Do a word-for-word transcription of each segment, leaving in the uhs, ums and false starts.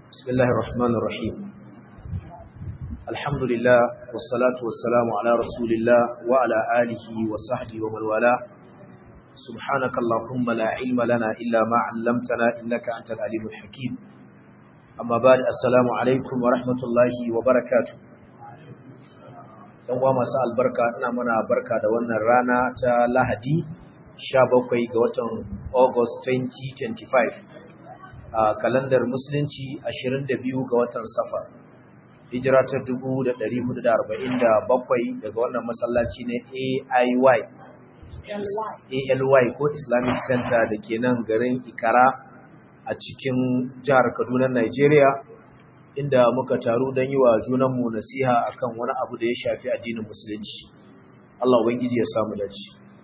بسم الله الرحمن الرحيم الحمد لله والصلاة والسلام على رسول الله وعلى آله وصحبه ومن والاه سبحانك اللهم لا علم لنا إلا ما علمتنا إنك أنت العليم الحكيم أما بعد السلام عليكم ورحمة الله وبركاته dan uwa masu albarka ina mana barka da wannan rana ta Lahadi sha bakwai ga watan August twenty twenty-five a kalandar musulunci ashirin da biyu ga watan Safar hijira ta dubu da ɗari hudu da arba'in da bakwai daga wannan masallaci ne A I Y A L Y ko Islamic Center da ke nan garin Ikara a cikin jihar Kaduna Nigeria inda muka taru don yi wa junanmu nasiha akan wani abu da ya shafi addinin musulunci Allah ubangiji ya samu dace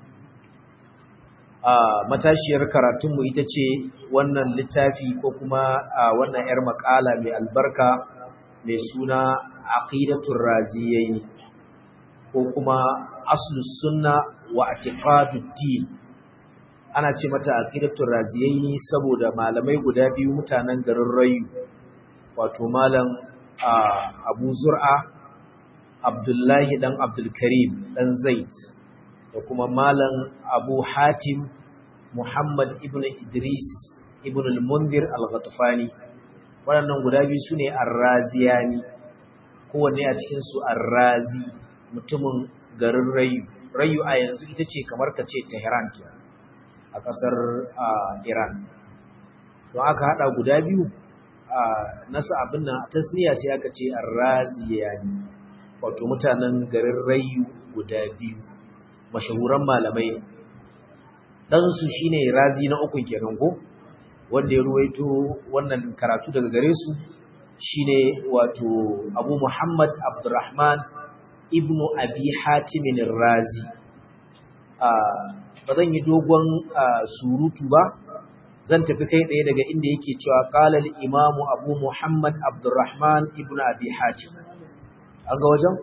a matashiyar karatunmu ita ce wannan littafi ko kuma a wannan yar makala mai albarka mai suna aqidatur raziyayn ko kuma aslus sunna wa i'tiqadud din ana ce mata aqidatur raziyayn saboda malamai guda biyu mutanen garin Rayu wato malam Abu Zur'a Abdullahi dan Abdul Karim dan Zaid da kuma malam Abu Hatim Muhammad ibn Idris ibn al-Mundhir al-Ghatafani waɗannan guda biyu sune Ar-Raziyani kowanne a cikin su Ar-Razi mutumin garin Rayu Rayu a yanzu ita ce kamar kace Tehran a kasar Iran to aka hada guda biyu nasa abin nan tasniya sai aka ce Ar-Raziyani wato mutanen garin Rayu guda biyu mashahuran malamai dan su shine Razi na uku kenan go wanda ya ruwaito wannan karatu daga gare su shine wato Abu Muhammad Abdurrahman ibn Abi Hatim ar-Razi ah bazan yi dogon surutu ba zan tafi kai ɗaya daga inda yake cewa qala al-imam Abu Muhammad Abdurrahman ibn Abi Hatim an ga wajen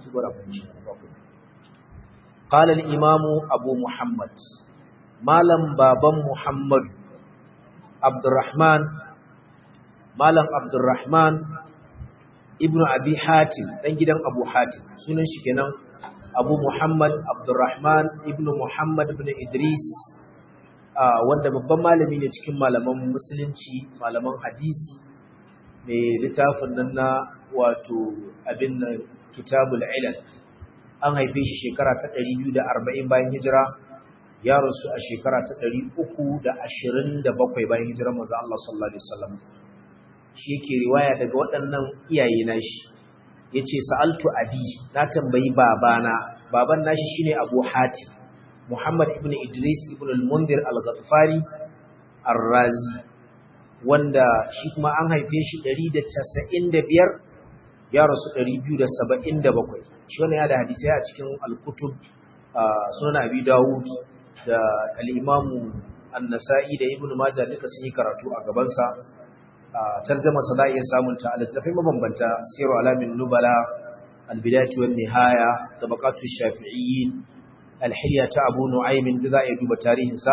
qala al-imam Abu Muhammad malam baban Muhammad Abdurrahman malam Abdurrahman ibn Abi Hatim dan gidan Abu Hatim sunan shi kenan Abu Muhammad Abdurrahman ibn Muhammad ibn Idris wanda babban malami ne cikin malaman musulunci malaman hadisi mai littafin nan na wato abin nan kitabul ilal an haife shi shekara ta ɗari biyu da arba'in bayan hijira ya rasu a shekara ta ɗari uku da ashirin da bakwai bayan hijirar manzo Allah sallallahu alaihi wasallam shi yake riwaya daga waɗannan iyaye nashi yace sa'altu abi na tambayi babana baban nashi shine Abu Hatim Muhammad ibn Idris ibn al-Mundhir al-Ghatafani ar-Razi wanda shi kuma an haife shi ɗari da casa'in da biyar ya rasu ɗari biyu da saba'in da bakwai shi wannan ya da hadisai a cikin al-kutub sunan Abi Dawud da al-Imam An-Nasa'i da Ibn Majah duka sun yi karatu a gaban sa tarjuma sa za iya samun ta al-tafai mabambanta Siru Alamin Nubala al-Bidayah wan Nihaya Tabaqatu Shafi'iyyin alhiliya ta Abu Nu'aymin da za a yi duba tarihinsa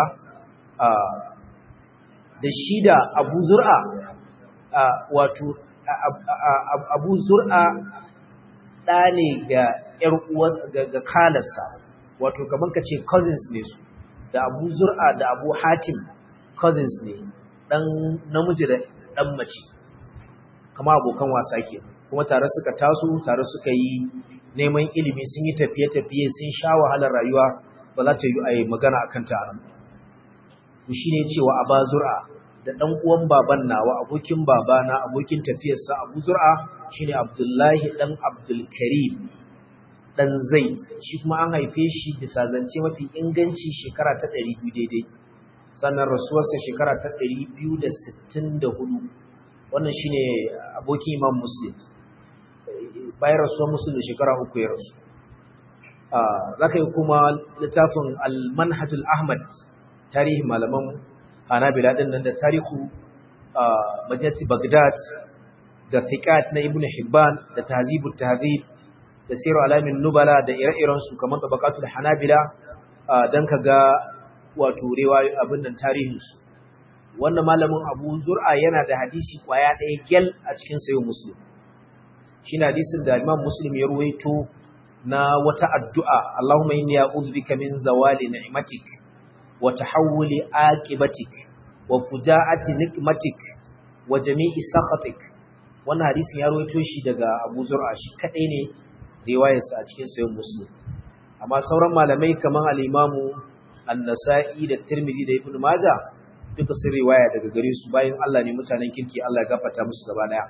da shi da Abu Zur'a wato Abu Zur'a ɗa ne ga ƴar uwar ga kalarsa wato kaman ka ce cousins ne su da Abu Zur'a da Abu Hatim cousins ne dan namiji da dan mace kama abokan wasa ke kuma tare suka taso tare suka yi neman ilimi sun yi tafiye-tafiye sun sha wahalar rayuwa ba za ta yi a yi magana a kanta a nan. Shi ne cewa Aba Zur'a da ɗan uwan baban nawa abokin babana abokin tafiyarsa Abu Zur'a shi ne Abdullahi ɗan Abdulkarim ɗan Zaid shi kuma an haife shi bisa zance mafi inganci shekara ta ɗari biyu daidai sannan rasuwarsa shekara ta ɗari biyu da sittin da hudu wannan shi ne abokin Imam Muslim. Bayan rasuwar musulun shekara uku ya rasu za ka yi kuma littafin al-manhajul ahmad tarihin malaman hanabila ɗin nan da tarihu madinati baghdad da fiqat na ibn hibban da tahzibut tahzib da siru alamin nubala da ire-irensu kamar tabaqatul hanabila dan ka ga wato rewayo abin nan tarihinsu wannan malamin Abu Zur'a yana da hadisi kwaya ɗaya gel a cikin sayo Muslim shi na hadisin da Imam Muslim ya ruwaito na wata addu'a Allahumma inni a'udhu bika min zawali ni'matik wa tahawuli aqibatik wa fujaati nikmatik wa jami'i sakhatik. Wannan hadisin ya ruwaito shi daga Abu Zur'a shi kadai ne riwayarsa a cikin sayo Muslim, amma sauran malamai kaman al-Imam An-Nasa'i da Tirmidhi da Ibn Majah duka sun riwaya daga gare su bayan Allah ne mutanen kirki, Allah ya gafarta musu gaba daya.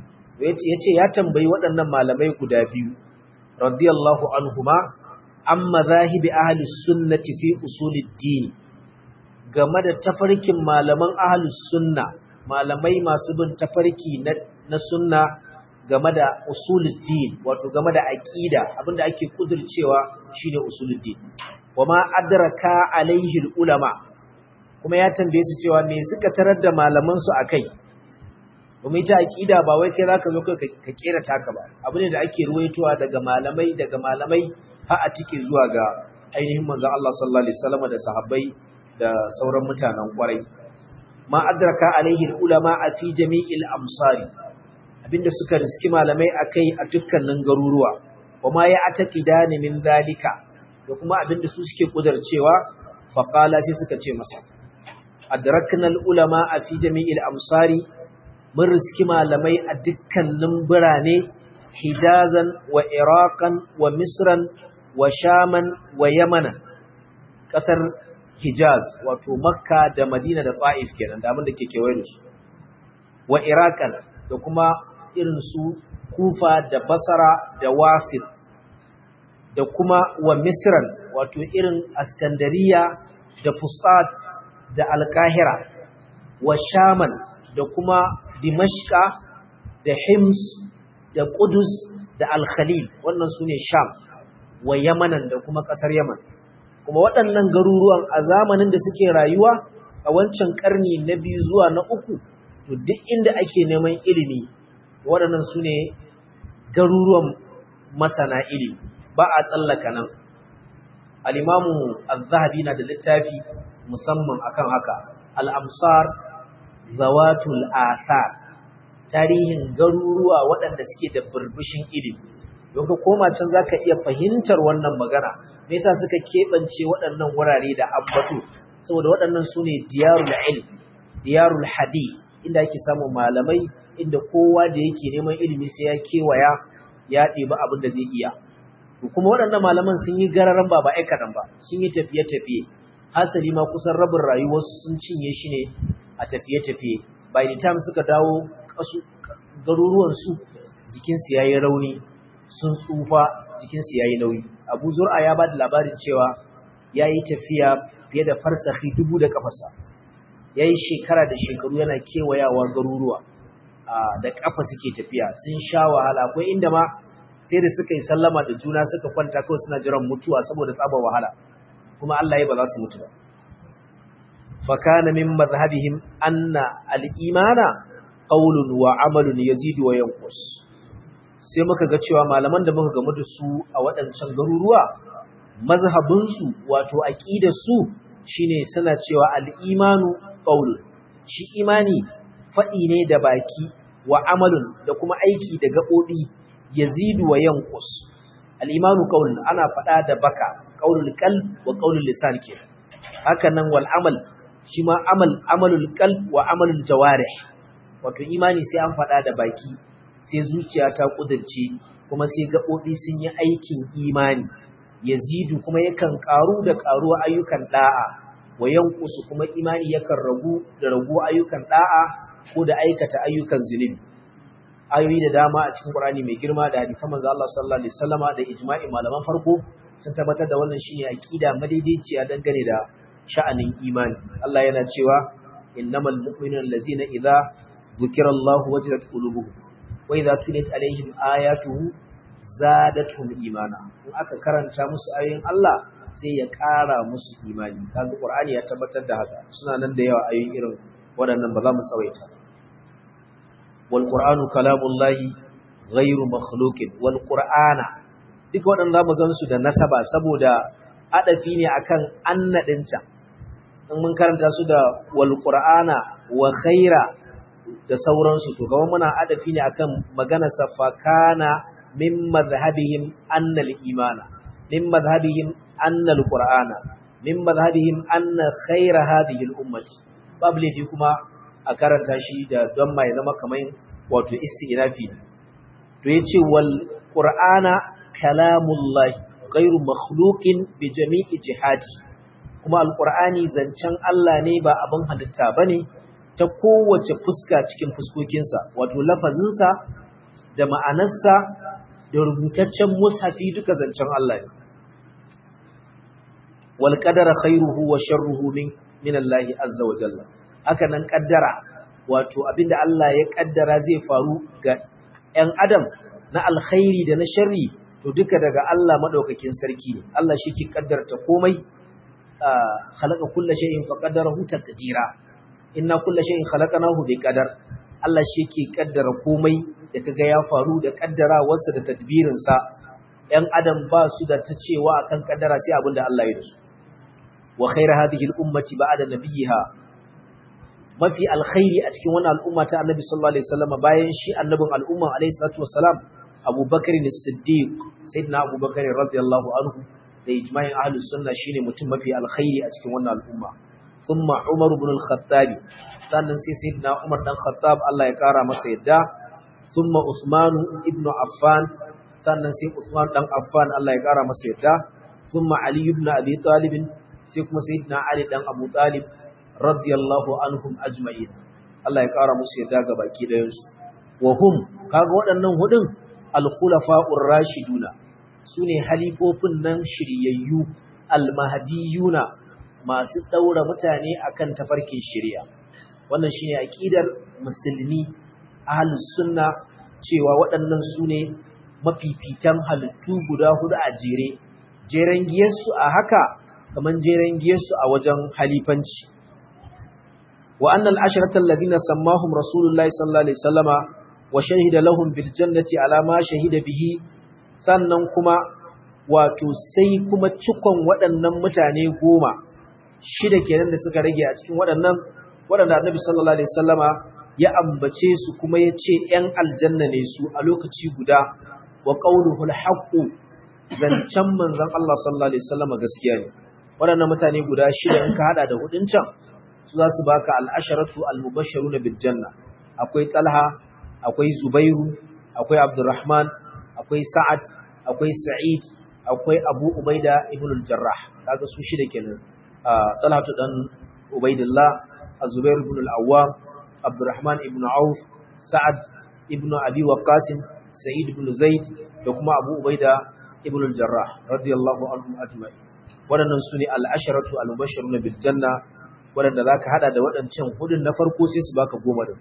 Yace ya tambayi waɗannan malamai guda biyu radiyallahu anhuma amma zahibi ahli sunnati fi usuluddin, game da tafarkin malaman ahli sunna, malamai masu bin tafarki na, na sunna game da usuluddin, wato game da aqida, abinda ake kudurcewa shine usuluddin. Wama adraka alaihi ulama, kuma ya tambaye su cewa me suka tarar da malaman su akai. Domin ita aqida ba wai kai zaka zo kai ka kera taka ba, abu ne da ake ruwaitowa daga malamai daga malamai har a tike zuwa ga ainihin manzon Allah sallallahu alaihi wasallam da sahabbai da sauran mutanen kwarai. Ma adraka alaihi ulama fi jami'il amsari, abinda suka riski malamai akai a dukkanin garuruwa. Wama ya ataqidani min zalika, da kuma abinda su suke kudarcewa. Faqala sai suka ce masa adraknal ulama fi jami'il amsari, mun riski malamai a dukkanin birane, Hijazan wa Iraqan wa Misran wa Shaman wa Yamanan, kasar Hijaz wato Makka da Madina da Taif kenan da abin da ke kewaye da su, wa Iraqan da kuma irin su Kufa da Basra da Wasit, da kuma wa Misran wato irin Askandariya da Fustat da Alkahira, wa Shaman da kuma Dimashqa da Hims da Qudus da Al-Khalil, wannan sune Sham, wa Yamanan da kuma kasar Yaman. Kuma waɗannan garuruwan a zamanin da suke rayuwa a wancan karni na biyu zuwa na uku, to duk inda ake neman ilimi waɗannan sune garuruwan masana ilimi, ba a tsallaka nan. Al-Imamu Az-Zahabi na da littafi musamman akan haka, Al-Amsar Zawatul Athar, tarihin garuruwa waɗanda suke da burbushin ilimi. Don ka koma can zaka iya fahimtar wannan magana, me yasa suka keɓance waɗannan wurare da ambato, saboda waɗannan sune diyarul ilm, diyarul hadith, inda ake samun malamai, inda kowa da yake neman ilimi sai ya kewaya ya ɗebi abin da zai iya. Kuma waɗannan malaman sun yi gararan ba ba aikadan ba, sun yi tafiye-tafiye, hasali ma kusan rabin rayuwarsu sun cinye shi ne a tafiye-tafiye. By the time suka dawo garuruwansu, jikinsu ya yi rauni, sun tsufa, jikinsu ya yi nauyi. Abu Zur'a ya ba da labarin cewa ya yi tafiya fiye da farsahi dubu da kafasa, ya yi shekara da shekaru yana kewayawa garuruwa da kafa suke tafiya, sun sha wahala. Akwai inda ma sai da suka yi sallama da juna suka kwanta kawai suna jiran mutuwa saboda tsabar wahala, kuma Allah ya ba za su mutu ba. Fakana min mazhabihim anna al-imana qawlun wa amalun yazidu wa yanqus. Sai muka ga cewa malaman da muka gamu da su a waɗancan garuruwa, mazhabin su wato aqidar su shine suna cewa al-imanu qawlun, shi imani fadi ne da baki, wa amalun da kuma aiki da gabobi, yazidu wa yanqus. Al-imanu qawlun ana fada da baka, qawlul qalb wa qawlul lisan ke. Haka nan wal amal, shi ma amal amalul qalb wa amalul jawarih, wato imani sai an fada da baki, sai zuciya ta kudurce, kuma sai gabobi sun yi aikin imani. Yazidu kuma yakan karu da karuwa ayyukan da'a, wa yanqusu kuma imani yakan ragu da ragu ayyukan da'a ko da aikata ayyukan zunubi. Ayoyi da dama a cikin Qur'ani mai girma da hadisan manzo Allah sallallahu alaihi wasallama da ijma'in malaman farko sun tabbatar da wannan shine aqida madaidaiciya dangane da sha'anin imani. Allah yana cewa innamal mu'minuna allazina idza dhukira Allah wajilat qulubuhum wa idza tuliyat alaihim ayatuhu zadatuhum imana. In aka karanta musu ayoyin Allah sai ya ƙara musu imani. Kaga Qur'ani ya tabbatar da haka. Suna nan da yawa ayoyin irin waɗannan, ba za mu tsawaita. Wal Qur'anu kalamullahi ghayru makhluqin. Wal Qur'ana duka waɗannan zamu gansu da nasaba saboda adafi ne akan annadinta. in mun karanta su da wal qur'ana wa khaira da sauransu to kamar muna adafi ne akan maganar sa fakana min madhhabihim anna al-imana min madhhabihim anna al-qur'ana min madhhabihim anna khaira hadhihi al-ummati babu laifi kuma a karanta shi da don mai zama kamar wato isti'nafi to yace wal qur'ana kalamullah ghairu makhluqin bi jami'i jihati kuma al-qur'ani zancen Allah ne ba abin halitta bane ta kowace fuska cikin fuskokinsa wato lafazinsa da ma'anarsa da rubutaccen mushafi duka zancen Allah ne wal qadara khairuhu wa sharruhu min min Allah azza wa jalla haka nan kaddara wato abinda Allah ya kaddara zai faru ga ƴan adam na alkhairi da na sharri to duka daga Allah madaukakin sarki ne Allah shi ke kaddarta komai khalaqa kulli shay'in faqaddarahu taqdira inna kulli shay'in khalaqnahu biqadar Allah shi ke kaddara komai da kaga ya faru da kaddarawarsa da tadbirin sa ƴan adam ba su da ta cewa akan kaddara sai abinda Allah ya yi wa khairu hadhihi al-ummati ba'da nabiyha mafi alkhairi a cikin wannan al'umma ta Annabi sallallahu alaihi wasallam bayan shi annabin al'umma alaihi salatu wassalam Abu Bakr as-Siddiq sayyidina Abu Bakr radiyallahu anhu da ijma'in ahlus sunna shine mutum mafi alkhairi a cikin wannan al'umma thumma Umar ibn al-Khattab sannan sai sayyidina Umar dan Khattab Allah ya kara masa yadda thumma Uthman ibn Affan sannan sai Uthman dan Affan Allah ya kara masa yadda thumma Ali ibn Abi Talib sai kuma sayyidina Ali dan Abu Talib radiyallahu anhum ajma'in Allah ya kara musu yadda ga baki dayan su wa hum kaga waɗannan hudun al-khulafa'ur rashiduna sune halifofin nan shiryayyu al-mahdiyuna masu daura mutane akan tafarkin shari'a wannan shine aqidar musulmi ahlus sunna cewa waɗannan sune mafifitan halittu guda hudu a jere jeren giyarsu a haka kaman jeren giyarsu a wajen halifanci wa annal asharata alladhina sammahum rasulullahi sallallahu alaihi wasallama wa shahida lahum bil jannati ala ma shahida bihi sannan kuma wato sai kuma cikon waɗannan mutane goma shida kenan da suka rage a cikin waɗannan waɗanda annabi sallallahu alaihi wasallama ya ambace su kuma ya ce ‘yan aljanna ne su a lokaci guda wa ƙaunuhul haƙƙu zancen manzan Allah sallallahu Alaihi wasallama gaskiya ne waɗannan mutane guda shida in ka haɗa da hudun can su za su baka al'asharatu al-mubasharu na biljanna akwai talha akwai zubairu akwai abdurrahman akwai sa'ad akwai sa'id akwai abu ubaida ibn al-jarrah kaga su shida kenan talha dan ubaidillah az-zubair ibn al-awwam abdurrahman ibn auf sa'ad ibn abi waqqas sa'id ibn zaid da kuma abu ubaida ibn al-jarrah radiyallahu anhum ajma'in wadannan sune al-asharatu al-mubashshirun bil janna wadanda zaka hada da wadancan hudun na farko sai su baka goma din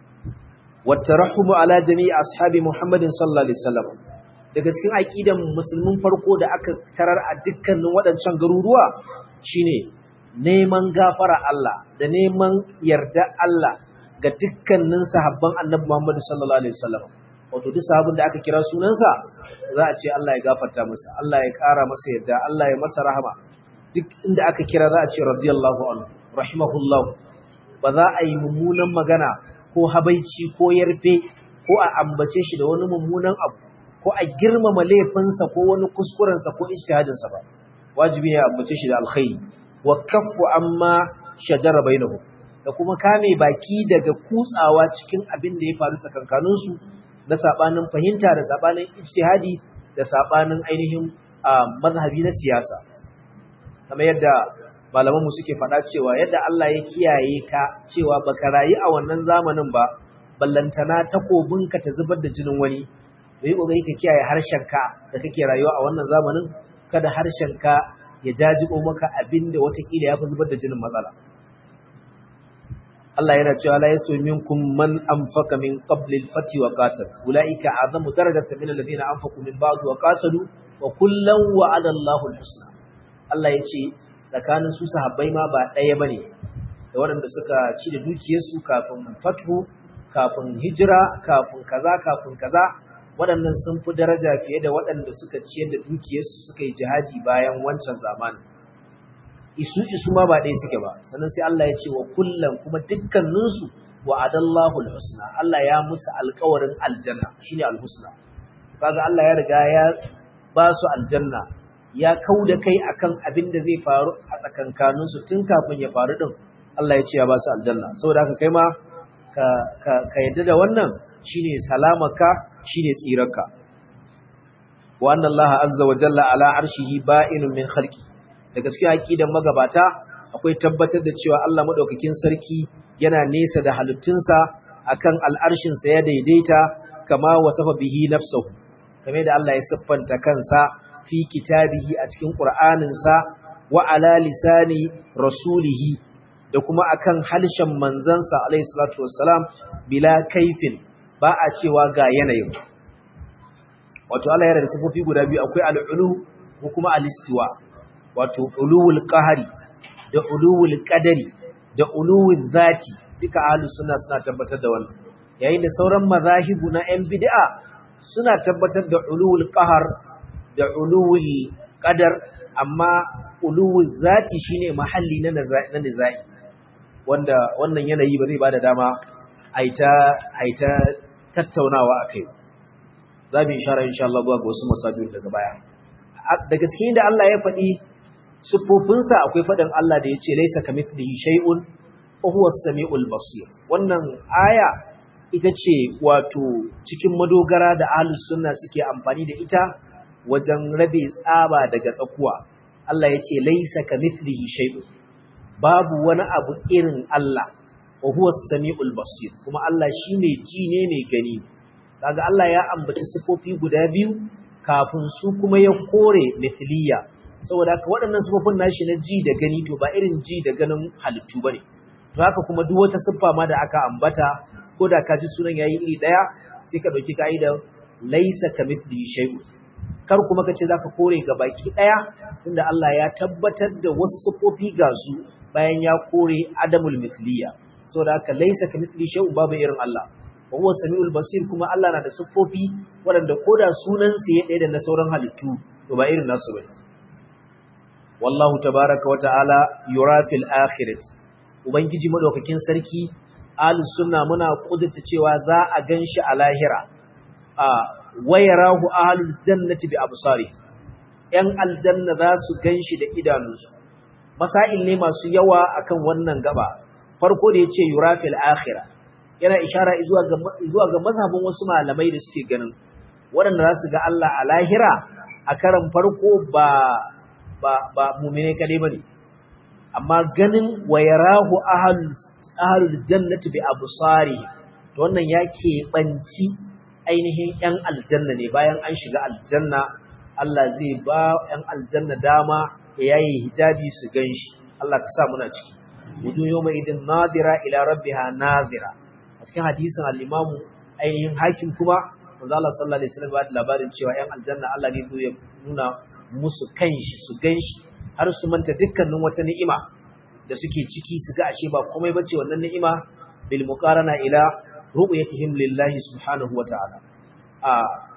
wattarahumu ala jami'i ashabi muhammadin sallallahu alaihi wasallam daga cikin aqidan musulmin farko da aka tarar a dukkanin wadancan garuruwa shine neman gafara Allah da neman yarda Allah ga dukkanin sahabban Annabi Muhammad sallallahu alaihi wasallam wato duk sahabin da aka kira sunansa za a ce Allah ya gafarta masa Allah ya kara masa yarda Allah ya masa rahama duk inda aka kira za a ce radiyallahu anhu rahimahullah ba za a yi mummunan magana ko habaici ko yarfe ko a ambace shi da wani mummunan abu ko a girmama laifinsa ko wani kuskurensa ko ijtihadinsa ba wajibi ne a ambace shi da alkhairi wa kaffu amma shajara bainahum da kuma kame baki daga kutsawa cikin abin da ya faru tsakankanin su na sabanin fahimta da sabanin ijtihadi da sabanin ainihin mazhabi na siyasa kamar yadda malaman mu suke faɗa cewa yadda Allah ya kiyaye ka cewa baka rayu a wannan zamanin ba ballantana takobinka ta zubar da jinin wani bai kokari ka kiyaye harshenka da kake rayuwa a wannan zamanin kada harshenka ya jajibo maka abinda watakila ya fi zubar da jinin matsala Allah yana cewa la yastu minkum man anfaqa min qabli al-fati wa qatal ulaika azamu darajatan min alladhina anfaqu min ba'd wa qatalu wa kullan wa'ada Allahu al-husna Allah yace tsakanin su sahabbai ma ba daya bane da waɗanda suka ci da dukiyarsu kafin fatu kafin hijira kafin kaza kafin kaza waɗannan sun fi daraja fiye da waɗanda suka ciyar da dukiyarsu suka yi jihadi bayan wancan zamani isu isu ma ba ɗaya suke ba sannan sai Allah ya ce wa kullum kuma dukkaninsu wa adallahu alhusna Allah ya musu alƙawarin aljanna shine alhusna kaga Allah ya riga ya ba su aljanna ya kauda kai akan abin da zai faru a tsakankanin su tun kafin ya faru din Allah ya ce ya ba su aljanna saboda haka kai ma ka ka, ka yadda da wannan shine salamaka shine tsirarka wa anna Allah azza wa jalla ala arshihi ba'inun min khalqi daga cikin aqidan magabata akwai tabbatar da cewa Allah madaukakin sarki yana nesa da halittunsa akan al'arshin sa ya daidaita kama wasafa bihi nafsuhu kame da Allah ya siffanta kansa fi kitabihi a cikin Qur'anin sa wa ala lisani rasulihi da kuma akan halshen manzansa alayhi salatu wassalam bila kaifin ba a cewa ga yanayin wato Allah yana da sifofi guda biyu akwai al-ulu ko kuma al-istiwa wato uluwul qahari da uluwul qadari da uluwul zati duka ahlus sunna suna tabbatar da wannan yayin da sauran mazahibu na yan bid'a suna tabbatar da uluwul qahar da uluwul qadar amma uluwul zati shine mahalli na na nizai wanda wannan yanayi ba zai bada dama aita aita tattaunawa akai zamu insha Allah insha Allah ga wasu masajid daga baya daga cikin da Allah ya faɗi siffofinsa akwai faɗin Allah da ya ce laisa kamithlihi shay'un wa huwa as-sami'ul basir wannan aya ita ce wato cikin madogara da ahlus sunna suke amfani da ita wajen rabe tsaba daga tsakuwa Allah ya ce laisa kamithlihi shay'un babu wani abu irin Allah wa huwa as-sami'ul basir kuma Allah shine ji ne mai gani kaga Allah ya ambaci siffofi guda biyu kafin su kuma ya kore mithliya saboda haka waɗannan sifofin nashi na ji da gani to ba irin ji da ganin halittu bane to haka kuma duk wata siffa ma da aka ambata ko da ka ji sunan yayi iri daya sai ka dauki kaida laysa kamithlihi shay'un kar kuma kace zaka kore ga baki daya tunda Allah ya tabbatar da wasu sifofi ga su bayan ya kore adamul mithliya saboda haka laysa kamithlihi shay'un babu irin Allah wa huwa samiul basir kuma Allah na da sifofi waɗanda koda sunan sa ya daya da na sauran halittu to ba irin nasu bane wallahu tabaraka wa ta'ala yura fil akhirati ubangiji madaukakin sarki ahlus sunna muna kudurta cewa za a ganshi a lahira a wayarahu ahlul jannati bi absari yan aljanna za su ganshi da idanunsu masail ne masu yawa akan wannan gaba farko da yace yura fil akhirah yana ishara zuwa ga zuwa ga mazhabin wasu malamai da suke ganin waɗanda za su ga Allah a lahira a karan farko ba ba ba mu'mine kadai bane amma ganin wayarahu ahlul ahlul jannati bi absari to wannan yake banci ainihin yan aljanna ne bayan an shiga aljanna Allah zai ba yan aljanna dama ya yayi hijabi su ganshi Allah ka sa muna ciki wujuh yawma idin nadira ila rabbiha nadira a cikin hadisin al-Imam ainihin hakim kuma manzo Allah sallallahu alaihi wasallam ya labarin cewa yan aljanna Allah ne zai nuna musu kanshi su ganshi har su manta dukkanin wata ni'ima da suke ciki su ga ashe ba komai bace wannan ni'ima bil muqarana ila ru'yatihim lillahi subhanahu wa ta'ala a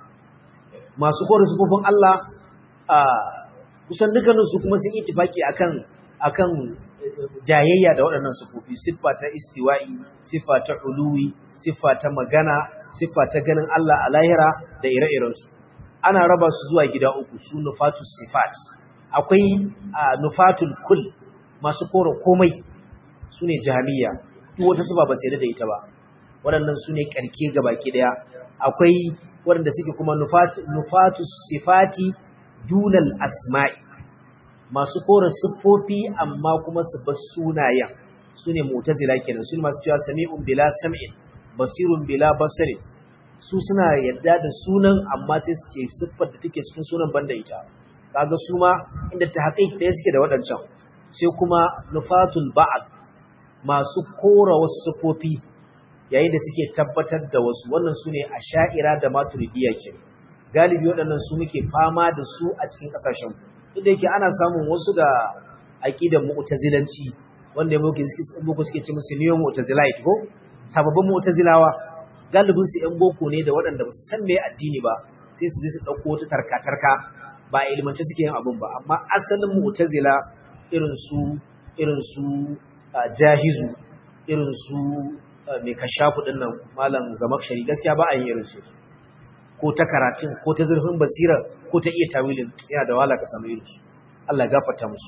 masu kore sufufin Allah a kusan dukkanin su kuma sun yi ittifaki akan akan jayayya da waɗannan sufufi siffa ta istiwa'i siffa ta uluwi siffa ta magana siffa ta ganin Allah a lahira da ire-iren su ana raba su zuwa gida uku su nufatus sifat akwai nufatul kull masu kore komai sune jahmiya duk wata sifa ba sai da ita ba waɗannan sune karke gabaki daya akwai waɗanda suke kuma nufatus sifati dunal asma'i masu kore siffofi amma kuma su bar sunayen sune mu'tazila kenan su masu cewa sami'un bila sam'in basirun bila basarin su suna yadda da sunan amma sai su ce siffar da take cikin sunan banda ita kaga su ma inda ta haƙiƙa da suke da waɗancan sai kuma nufatul ba'd masu kora wasu siffofi yayin da suke tabbatar da wasu wannan sune asha'ira da maturidiyya ke galibi waɗannan su muke fama da su a cikin ƙasashen inda yake ana samun wasu da aqidar mu'tazilanci wanda muke suke suke ce musu neo mu'tazilite ko sababbin mu'tazilawa galibin su ƴan boko ne da waɗanda ba su san me addini ba sai su je su dauko wata tarka-tarka ba ilmance suke yin abun ba amma asalin mu'tazila irin su irin su jahizu irin su mai kashafu din nan malam zamakshari gaskiya ba a yin irin su ko ta karatun ko ta zurfin basira ko ta iya tawilin yana da wahala ka samu irin su Allah ya gafarta musu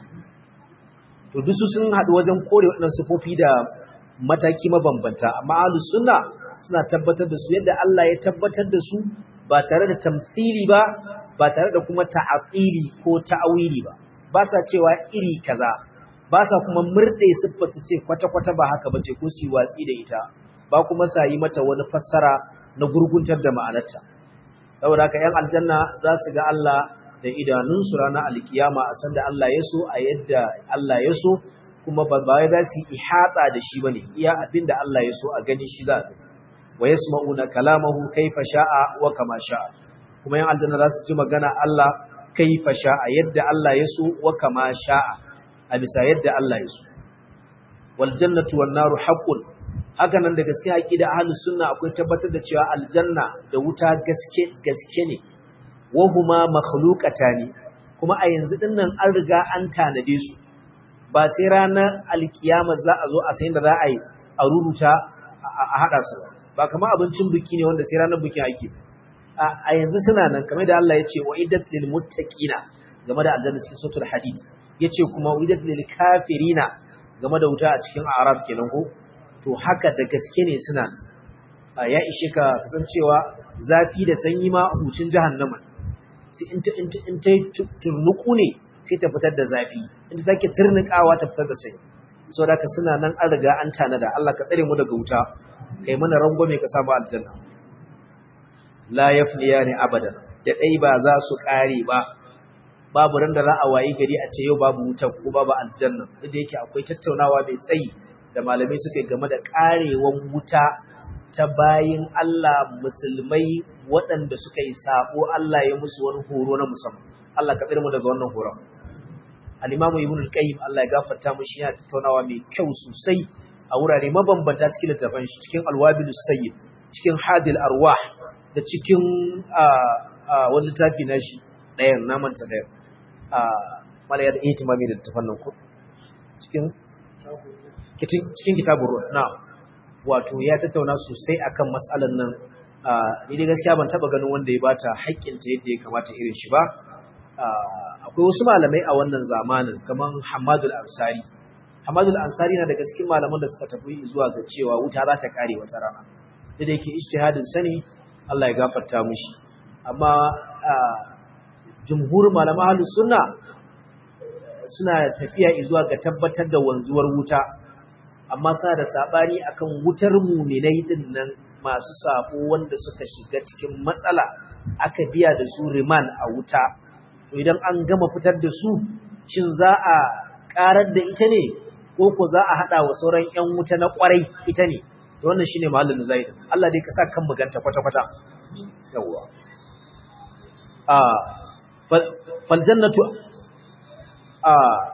to duk su sun haɗu wajen kore waɗannan sifofi da mataki mabambanta amma ahlus sunna suna tabbatar da su yadda Allah ya tabbatar da su ba tare da tamthili ba ba tare da kuma ta'atili ko ta'awili ba ba sa cewa iri kaza ba sa kuma murde siffar su ce kwata-kwata ba haka bace ko su watsi da ita ba kuma sa yi mata wani fassara na gurguntar da ma'anarta saboda haka yan aljanna za su ga Allah da idanunsu ranar alkiyama a san da Allah ya so a yadda Allah ya so kuma ba wai za su ihata da shi bane iya abinda Allah ya so a gani shi za wa yasma'una kalamahu kaifa sha'a wa kama sha'a kuma yan aljanna za su ji magana Allah kaifa sha'a yadda Allah ya so wa kama sha'a a bisa yadda Allah ya so wal jannatu wan naru haqqun haka nan da gaske aqida ahlus sunna akwai tabbatar da cewa aljanna da wuta gaske gaske ne wa huma makhluqatani kuma a yanzu dinnan an riga an tanade su ba sai ranar alkiyama za a zo a sayin da za a yi a rubuta a hada su ba kamar abincin biki ne wanda sai ranar bikin ake a yanzu suna nan kamar da Allah ya ce wa iddat lil muttaqina game da aljanna cikin suratul hadid yace kuma wa iddat lil kafirina game da wuta a cikin a'raf kenan ko to haka da gaske ne suna ya ishe ka kasancewa zafi da sanyi ma hucin jahannama sai in ta in ta turnuku ne sai ta fitar da zafi in ta sake turnukawa ta fitar da sanyi saboda haka suna nan an riga an tanada Allah ka tsare mu daga wuta kai mana rangwame ka samu aljanna la yafniyani abadan da dai ba za su kare ba babu ran da za a wayi gari a ce yau babu wuta ko babu aljanna da yake akwai tattaunawa mai tsayi da malamai suka yi game da karewan wuta ta bayin Allah musulmai waɗanda suka yi sabo Allah ya musu wani horo na musamman Allah ka tsare mu daga wannan horon al-Imam Ibn al-Qayyim Allah ya gafarta mishi yana tattaunawa mai kyau sosai a wurare mabambanta cikin littafin shi cikin Al-Wabilus Sayyid cikin Hadil Arwah da cikin wani littafi na shi ɗayan na manta ɗayan malaya da ihtimami da littafin nan ko cikin cikin kitabur ruh na wato ya tattauna sosai akan mas'alan nan ni dai gaskiya ban taba ganin wanda ya bata haƙƙin ta yadda ya kamata irin shi ba akwai wasu malamai a wannan zamanin kaman Hamadul Ansari Hamadul Ansari na daga cikin malaman da suka tafi zuwa ga cewa wuta za ta kare wata rana da yake ijtihadin sani Allah ya gafarta mishi amma jumhur malaman ahlus sunna suna tafiya zuwa ga tabbatar da wanzuwar wuta amma suna da sabani akan wutar mu'minai din nan masu sabo wanda suka shiga cikin matsala aka biya da su riman a wuta to idan an gama fitar da su shin za a karar da ita ne ko ko za a hada wa sauran ƴan wuta na kwarai ita ne to wannan shine mahallin zaid Allah dai ka sa kan muganta kwata kwata yawa a fal jannatu a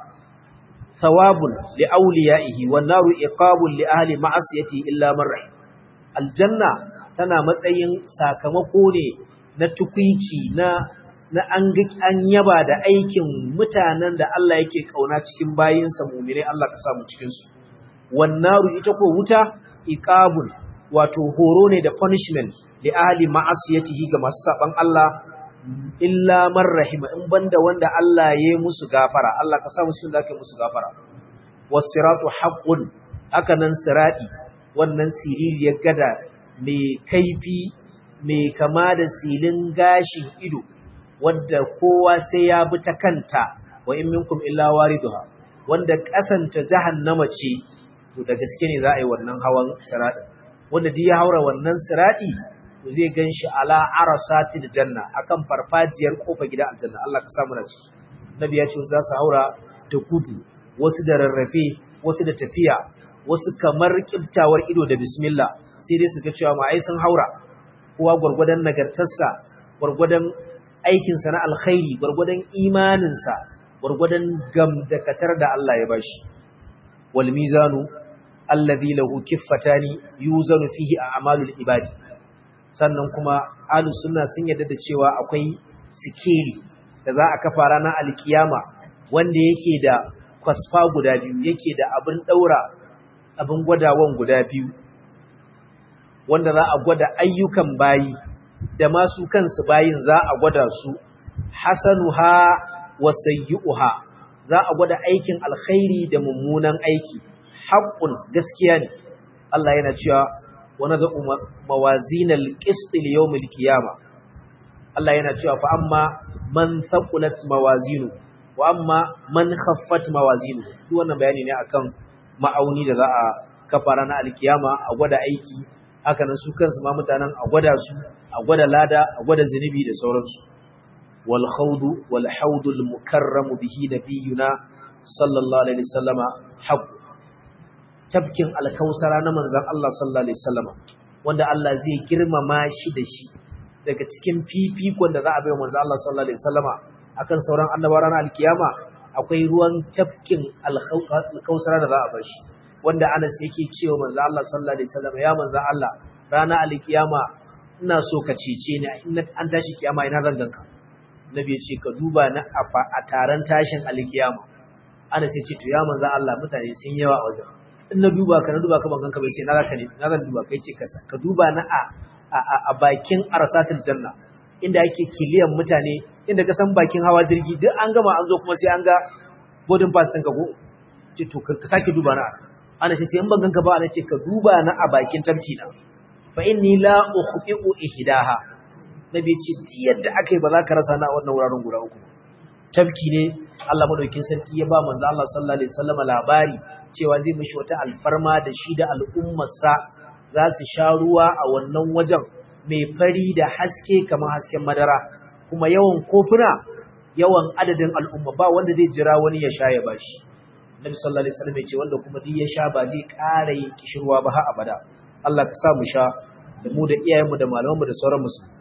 thawabun li awliyaihi wan naru iqabun li ahli ma'asiyati illa man rahim aljanna tana matsayin sakamako ne na tukuici na na an an yaba da aikin mutanen da Allah yake kauna cikin bayinsa mu'mine Allah ka samu cikin su wan naru ita ko wuta iqabun wato horo ne da punishment li ahli ma'asiyatihi ga masu saban Allah illa man rahima in banda wanda Allah ya yi musu gafara Allah ka samu cikin da ake musu gafara was-siratu haqqun haka nan sirati wannan siririyar gada mai kaifi mai kama da silin gashin ido wanda kowa sai ya bi ta kanta wa in minkum illa wariduha wanda kasanta jahannama ce to da gaske ne za a yi wannan hawan sirati wanda duk ya haura wannan sirati to zai ganshi ala arasatil janna akan farfajiyar kofar gidan aljanna Allah ka samu na ciki nabi ya ce za su haura da gudu wasu da rarrafe wasu da tafiya wasu kamar kiftawar ido da bismillah sai dai su ga cewa ma ai sun haura kowa gurgurdan nagartarsa gurgurdan aikin sa na alkhairi gurgurdan imanin sa gurgurdan gamdakatar da Allah ya bashi wal mizanu alladhi lahu kiffatani yuzanu fihi a'malul ibadi sannan kuma ahlus sunna sun yarda da cewa akwai sikeli da za a kafa ranar alkiyama wanda yake da kwasfa guda biyu yake da abin daura abin gwadawan guda biyu wanda za a gwada ayyukan bayi da masu kansu bayin za a gwada su hasanuha wa sayyi'uha za a gwada aikin alkhairi da mummunan aiki haqqun gaskiya ne Allah yana cewa wa nad'u mawazinal qist li yawmil qiyamah Allah yana cewa fa amma man thaqulat mawazinu wa amma man khaffat mawazinu duk wannan bayani ne akan ma'auni da za a kafa ranar alkiyama a gwada aiki haka nan su kansu ma mutanen a gwada su a gwada lada a gwada zinubi da sauransu wal khawdu wal hawdul mukarram bihi nabiyuna sallallahu alaihi wasallama haqq tabkin alkausara na manzon Allah sallallahu alaihi wasallama wanda Allah zai girmama shi da shi daga cikin fifikon da za a bai manzon Allah sallallahu alaihi wasallama akan sauran annabawa ranar alkiyama akwai ruwan tafkin alkausara da za a bar shi wanda Anas yake cewa manzo Allah sallallahu alaihi wasallam ya manzo Allah ranar alkiyama ina so ka cece ni in an tashi kiyama ina zan ganka nabi ya ce ka duba na a taron tashin alkiyama Anas ya ce to ya manzo Allah mutane sun yawa a wajen in na duba ka na duba ka ban ganka bai ce na zaka ne na zan duba kai ce ka ka duba na a a bakin arsatul janna inda yake kiliyan mutane inda ka san bakin hawa jirgi duk an gama an zo kuma sai an ga boarding pass ɗinka ko ce to ka sake duba na ana ce in ban ganka ba ana ce ka duba na a bakin tafki na fa inni la ukhbi'u ihdaha nabi ce yadda akai ba za ka rasa na wannan wuraren guda uku tafki ne Allah madaukakin sarki ya ba manzo Allah sallallahu alaihi wasallam labari cewa zai mishi wata alfarma da shi da al'ummarsa za su sha ruwa a wannan wajen mai fari da haske kamar hasken madara kuma yawan kofuna yawan adadin al'umma ba wanda zai jira wani ya sha ya bashi Nabi sallallahu alaihi wasallam ya ce wanda kuma duk ya sha ba zai ƙara yin kishirwa ba har abada Allah ka sa mu sha da mu da iyayenmu da malamanmu da sauran musulmi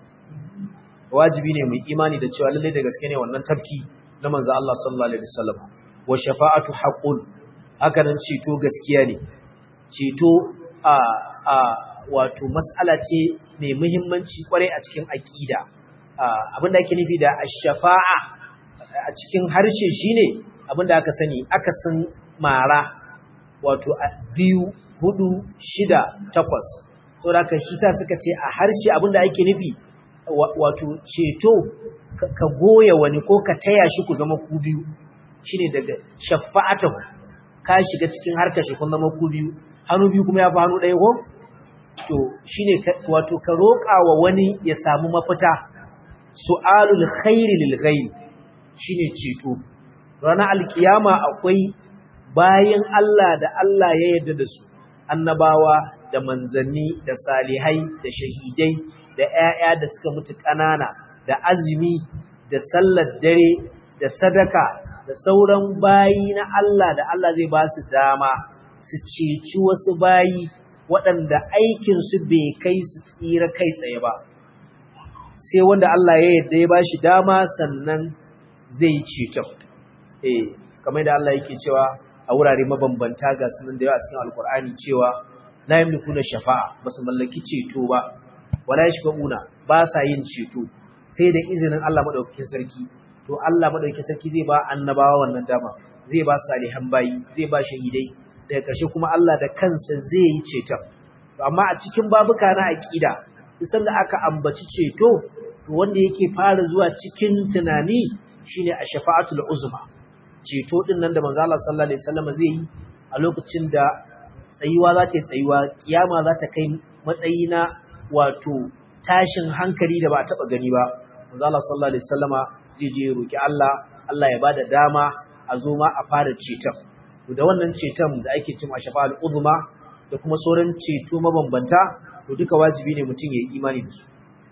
wajibi ne mu imani da cewa lalle da gaske ne wannan tafki na manzo Allah sallallahu alaihi wasallam wa shafa'atu haqqun haka nan ceto gaskiya ne ceto a a wato mas'ala ce mai muhimmanci kwarai a cikin aqida abinda ake nufi da ash-shafa'a a cikin harshe shine abinda aka sani aka san mara wato biyu hudu shida takwas saboda haka shi sa suka ce a harshe abinda ake nufi wato ceto ka goya wani ko ka taya shi ku zama ku biyu shine daga shafa'atu ka shiga cikin harkar shi kun zama ku biyu hannu biyu kuma ya fi hannu ɗaya ko to shine wato ka roƙa wa wani ya samu mafita su'alul khairi lil ghaib shine ceto ranar alkiyama akwai bayan Allah da Allah ya yarda da su annabawa da manzanni da salihai da shahidai da ƴaƴa da suka mutu ƙanana da azumi da sallar dare da sadaka da sauran bayi na Allah da Allah zai ba su dama su ceci wasu bayi waɗanda aikinsu bai kai su tsira kai tsaye ba sai wanda Allah ya yarda ya ba shi dama sannan zai ceto eh kamar da Allah yake cewa a wurare mabambanta ga sunan da yawa a cikin alkur'ani cewa la yamlikuna shafa'a basu mallaki ceto ba wala yashfa'una ba sa yin ceto sai da izinin Allah madaukakin sarki to Allah madaukakin sarki zai ba annabawa wannan dama zai ba salihan bayi zai ba shahidai daga ƙarshe kuma Allah da kansa zai yi ceton to amma a cikin babuka na aqida isan da aka ambaci ceto to wanda yake fara zuwa cikin tunani shine a shafa'atul uzma ceto din nan da manzo Allah sallallahu alaihi wasallam zai yi a lokacin da tsayuwa za ta tsayuwa kiyama za ta kai matsayi na wato tashin hankali da ba a taba gani ba manzo Allah sallallahu alaihi wasallama zai je roki Allah Allah ya bada dama a zo ma a fara ceton to da wannan ceton da ake cewa shafa'atul uzma da kuma sauran ceto mabambanta to duka wajibi ne mutum ya yi imani da su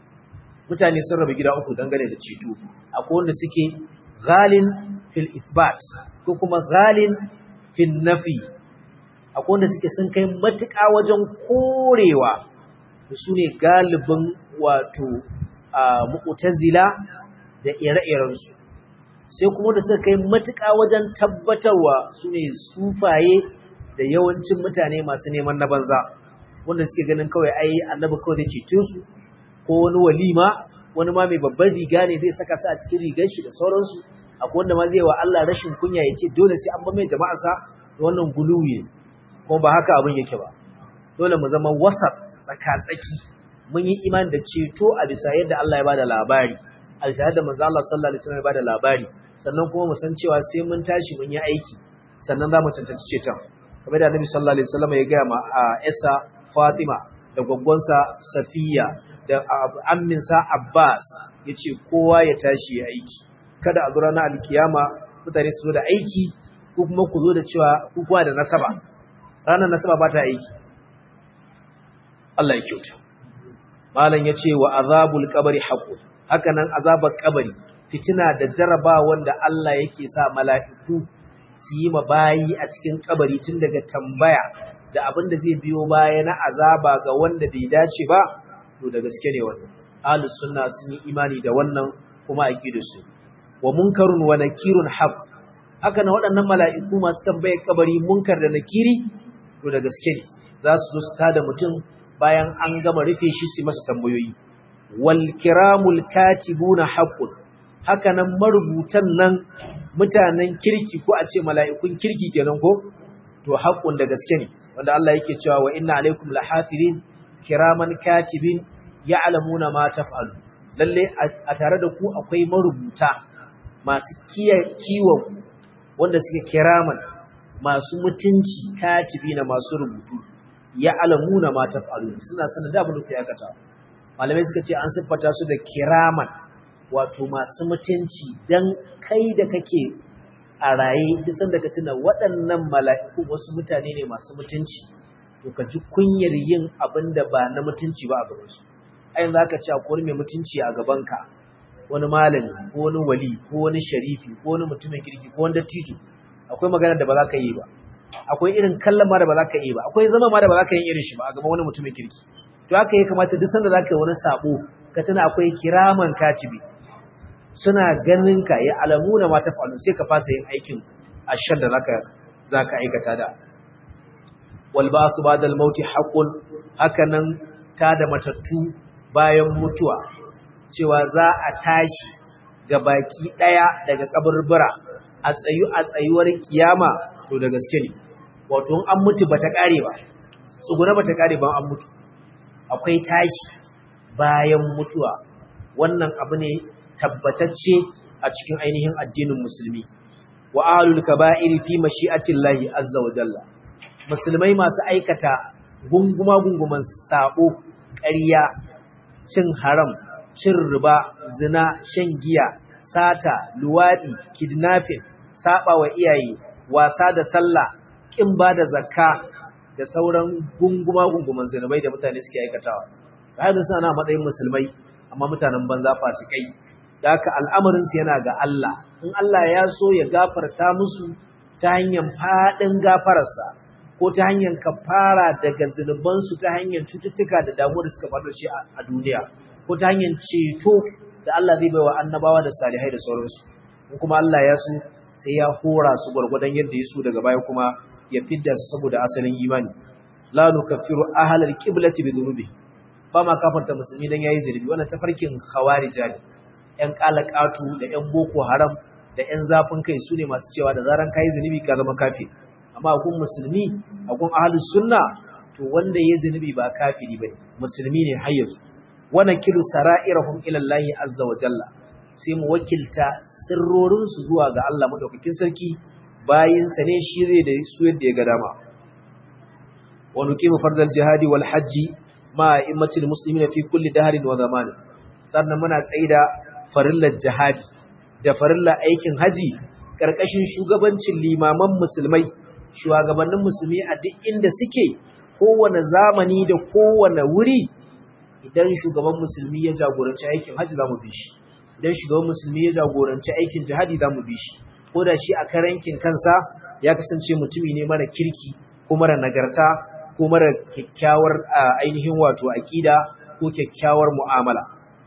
mutane sun rabu gida uku dangane da ceto akwai wanda suke ghalin fil ithbat ko kuma ghalin fil nafi akwai wanda suke sun kai matuƙa wajen korewa su ne galibin wato mu'tazila da ire-irensu sai kuma da suka kai matuƙa wajen tabbatarwa su ne sufaye da yawancin mutane masu neman na banza wanda suke ganin kawai ai annabi kawai zai ceto su ko wani walima wani ma mai babban riga ne zai saka su a cikin rigar shi da sauransu akwai wanda ma zai wa Allah rashin kunya ya ce dole sai an ba mai jama'arsa wannan guluwi ne kuma ba haka abin yake ba dole mu zama wasat tsaka-tsaki mun yi imani da ceto a bisa yadda Allah ya bada labari a bisa yadda manzo Allah sallallahu alaihi wasallam ya bada labari sannan kuma mu san cewa sai mun tashi mun yi aiki sannan za mu cancanci ceton kamar da Annabi sallallahu alaihi wasallam ya ga ma Isa Fatima da gwaggwansa Safiya da amminsa Abbas yace kowa ya tashi ya aiki kada a zura na alkiyama mutane su zo da aiki ko kuma ku zo da cewa ku kuwa da nasaba ranar nasaba ba ta aiki Allah ya kyauta malam yace wa azabul qabri haqqun haka nan azabar kabari fitina da jaraba wanda Allah yake sa mala'iku su yi ma bayi a cikin kabari tun daga tambaya da abin da zai biyo baya na azaba ga wanda bai dace ba to da gaske ne wannan ahlus sunna sun yi imani da wannan kuma aqidu su wa munkarun wa nakirun haq haka nan waɗannan mala'iku masu tambayar kabari munkar da nakiri to da gaske ne za su zo su tada mutum bayan an gama rufe shi su masa tambayoyi wal kiramul katibuna haqqun haka nan marubutan nan mutanen kirki ko a ce mala'ikun kirki kenan ko to haqqun da gaske ne wanda Allah yake cewa wa inna alaikum lahafizin kiraman katibin ya'lamuna ma taf'alu lalle a tare da ku akwai marubuta masu kiwon wanda suke kiraman masu mutunci katibina masu rubutu ya'lamuna ma taf'alu suna sanin da abin da kuke aikata malamai suka ce an siffata su da kiraman wato masu mutunci dan kai da kake a raye duk sanda ka tuna waɗannan mala'iku wasu mutane ne masu mutunci to ka ji kunyar yin abin da ba na mutunci ba a gaban su ayin zaka ci akwai mai mutunci a gaban ka wani malami ko wani wali ko wani sharifi ko wani mutumin kirki ko wanda tito akwai magana da ba za ka yi ba akwai irin kallon ma da ba za ka yi ba akwai zama ma da ba za ka yi irin shi ba a gaban wani mutumin kirki to haka ya kamata duk sanda za ka yi wani sabo ka tuna akwai kiraman katibi suna ganin ka ya alamuna ma ta falu sai ka fasa yin aikin ashar da zaka zaka aikata da wal ba'su ba'dal mauti haqqun hakanan ta da matattu bayan mutuwa cewa za a tashi ga baki daya daga kaburbura a tsayu a tsayuwar kiyama to da gaske ne wato in an mutu bata kare ba tsuguna bata kare ba an mutu akwai tashi bayan mutuwa wannan abu ne tabbatacce a cikin ainihin addinin musulmi wa ahlul kaba'iri fi mashi'atillahi azza wa jalla musulmai masu aikata gunguma gunguman sabo ƙarya cin haram cin riba zina shan giya sata luwadi kidnapping saba wa iyaye wasa da sallah kin bada zakka da sauran gunguma gunguman zinubai da mutane suke aikatawa har da suna matsayin musulmai amma mutanen banza fasikai da haka al'amarinsu yana ga Allah, in Allah ya so ya gafarta musu ta hanyar faɗin gafararsa, ko ta hanyar kafara daga zunubansu ta hanyar cututtuka da damuwa da suka faɗo shi a duniya, ko ta hanyar ceto da Allah zai bai wa annabawa da salihai da sauransu. In kuma Allah ya so sai ya hora su gwargwadon yadda ya so daga baya kuma ya fidda su saboda asalin imani. La nukaffiru ahlal qiblati bi dhunubi. Ba ma kafarta musulmi dan yayi zunubi, wannan tafarkin khawarija ne. ‘yan ƙalaƙatu da ‘yan boko haram da ‘yan zafin kai su ne masu cewa da zaran kayi zunubi ka zama kafi. Amma agun musulmi, agun ahalus sunna, to wanda ya zunubi ba kafiri ba musulmi ne har yanzu. Wannan kilu sara'irahum ilallahi azza wa jalla. Sai mu wakilta sirrorinsu zuwa ga Allah madaukakin sarki bayinsa ne shi zai da su yadda ya ga dama. Wa nuqimu fardal jihadi wal hajji ma a'immatil muslimina fi kulli dahrin wa zamanin. Sannan muna tsaida farillar jihadi da farillar aikin haji ƙarƙashin shugabancin limaman musulmai shugabannin musulmi a duk inda suke kowane zamani da kowane wuri idan shugaban musulmi ya jagoranci aikin haji za mu bi shi idan shugaban musulmi ya jagoranci aikin jihadi za mu bi shi ko da shi a karankin kansa ya kasance mutumi ne mara kirki ko mara nagarta ko mara kyakkyawar ainihin wato aƙida ko kyakkyawar mu'amala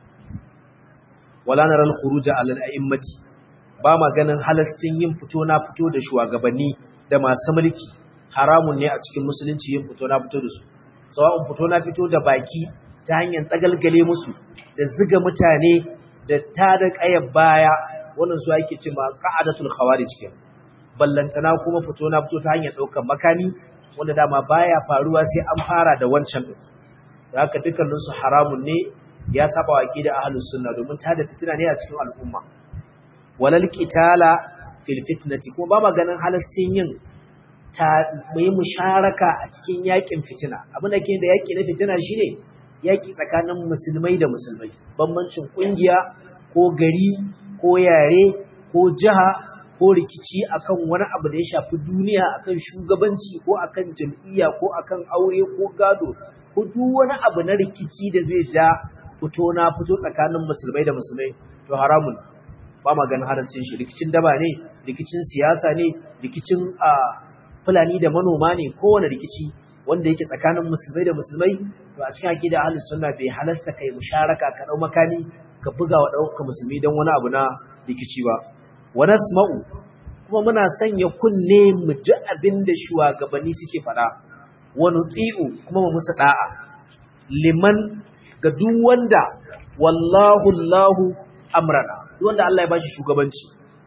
wala naral khuruja alal a'immati ba ma ganin halastin yin fito na fito da shugabanni da masu mulki haramun ne a cikin musulunci yin fito na fito da su sawa'un fito na fito da baki ta hanyar tsagalgale musu da ziga mutane da tada kayar baya wannan su ake cewa qa'adatul khawarij kenan ballantana kuma fito na fito ta hanyar daukar makami wanda dama baya faruwa sai an fara da wancan din haka dukkanin su haramun ne ya saba wa aqida ahlus sunna domin ta da fitina ne a cikin al'umma walal qitala fil fitnati kuma ba maganin halaccin yin ta mai musharaka a cikin yakin fitina abin da ke da yaki na fitina shine yaki tsakanin musulmai da musulmai bambancin kungiya ko gari ko yare ko jiha ko rikici akan wani abu da ya shafi duniya akan shugabanci ko akan jam'iyya ko akan aure ko gado ko duk wani abu na rikici da zai ja fito na fito tsakanin musulmai da musulmai to haramun ba maganin harancin shi rikicin daba ne rikicin siyasa ne rikicin a fulani da manoma ne kowane rikici wanda yake tsakanin musulmai da musulmai to a cikin aqida ahlus sunna bai halasta kai musharaka ka dau makami ka buga wa dauka musulmi dan wani abu na rikici ba wa nasma'u kuma muna sanya kunne mu ji abinda shugabanni suke fada wa nuti'u kuma mu musu da'a liman ga duk wanda wallahu Allahu amrana duk wanda Allah ya bashi shugabanci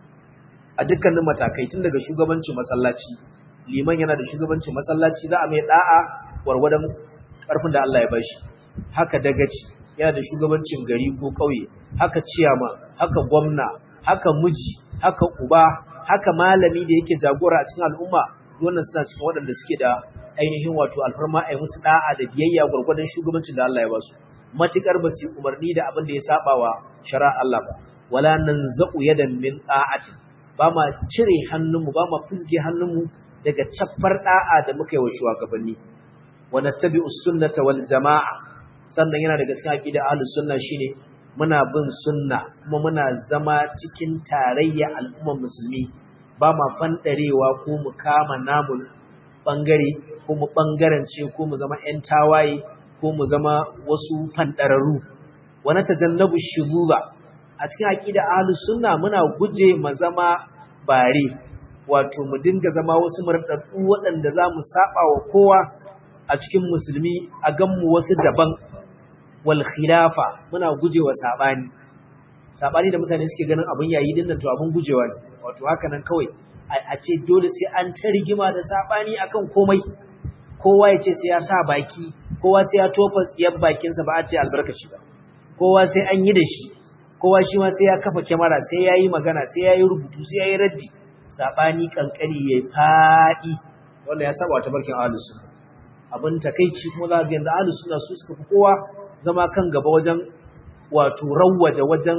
a dukkanin matakai tun daga shugabancin masallaci liman yana da shugabancin masallaci za a mai da'a gwargwadon karfin da Allah ya bashi haka dagaci yana da shugabancin gari ko kauye haka ciyama haka gwamna haka miji haka uba haka malami da yake jagora a cikin al'umma wannan suna cikin waɗanda suke da ainihin wato alfarma ai musu da'a da biyayya gwargwadon shugabancin da Allah ya basu matukar ba su umarni da abin da ya saba wa shari'ar Allah ba wala nanzaqu yadan min da'ati ba ma cire hannunmu ba ma fizge hannunmu daga caffar da'a da muka yi wa shugabanni wa nattabi'u sunnata wal jama'a sannan yana da gaskiya aqida ahlus sunna shine muna bin sunna kuma muna zama cikin tarayya al'ummar musulmi ba ma fandarewa ko mu kama namun bangare ko mu bangarance ko mu zama ƴan tawaye ko mu zama wasu fandararru wa natajannabu shububa a cikin aqida ahlus sunna muna guje ma zama bare wato mu dinga zama wasu murdaddu waɗanda zamu saba wa kowa a cikin musulmi a ganmu wasu daban wal khilafa muna gujewa sabani sabani da mutane suke ganin abun yayi din nan to abun gujewa ne wato haka nan kawai a ce dole sai an ta rigima da sabani akan komai kowa ya ce sai ya sa baki kowa sai ya tofa tsiyar bakinsa ba a ce albarkaci ba kowa sai an yi da shi kowa shi ma sai ya kafa kyamara sai ya yi magana sai ya yi rubutu sai ya yi raddi saɓani ƙanƙani ya faɗi wanda ya saba wata barkin ahlus sunna abin takeici kuma za ga yanzu ahlus sunna su suka fi kowa zama kan gaba wajen wato rawwaje wajen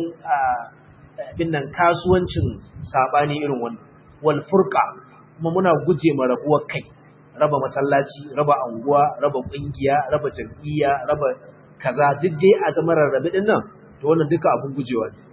abin nan kasuwancin saɓani irin wannan wal furqa kuma muna guje ma rabuwar kai raba masallaci raba anguwa raba kungiya raba jam'iyya raba kaza duk dai a zama rarrabe din nan to wannan duka abun gujewa ne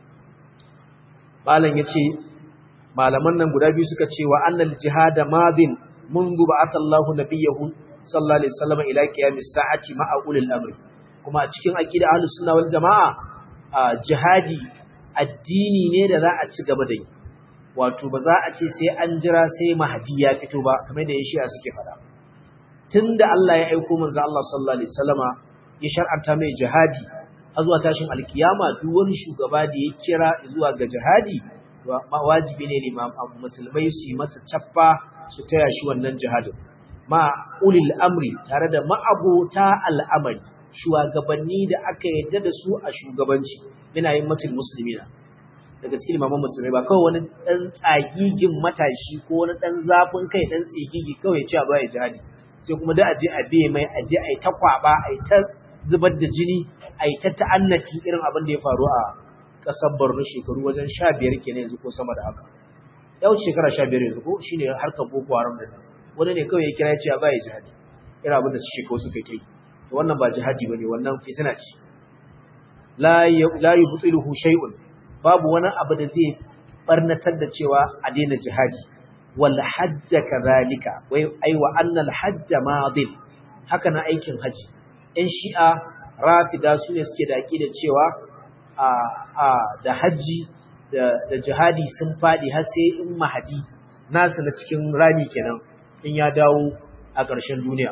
malam yace malaman nan guda biyu suka ce wa annal jihada madin mundu ba'athallahu nabiyahu sallallahu alaihi wasallam ila qiyamis sa'ati ma'a ulil amri kuma a cikin aqida ahlus sunna wal jamaa jihadi addini ne da za a ci gaba da yi wato ba za a ce sai an jira sai mahdi ya fito ba kamar da yashiya suke fada tunda Allah ya aika manzo Allah sallallahu alaihi wasallama ya shar'anta mai jihadi har zuwa tashin alkiyama duk wani shugaba da ya kira zuwa ga jihadi wajibi ne ne musulmai su yi masa cappa su taya shi wannan jihadin ma ulil amri tare da ma'abota al'amari shugabanni da aka yadda da su a shugabanci yana yin mutum musulmina daga cikin imaman musulmai ba kawai wani dan tsagigin matashi ko wani dan zafin kai dan tsigigi kawai ce a ba ya jihadi sai kuma da aje a biye mai aje ai ta kwaba ai ta zubar da jini ai ta ta'annati irin abin da ya faru a kasar Borno shekaru wajen sha biyar kenan yanzu ko sama da haka yau shekara sha biyar yanzu ko shine harkar Boko Haram din wani ne kawai ya kira ya ce a ba ya jihadi irin abin da su shekaru suka yi to wannan ba jihadi bane wannan fitina ce la la yubtiluhu shay'un babu wani abu da zai barnatar da cewa a daina jihadi wal hajj kadhalika wai ai wa annal hajj madin haka na aikin haji ɗan shi'a rafida su ne suke da aqida cewa a a da haji da da jihadi sun fadi har sai in mahadi nasu na cikin rami kenan in ya dawo a ƙarshen duniya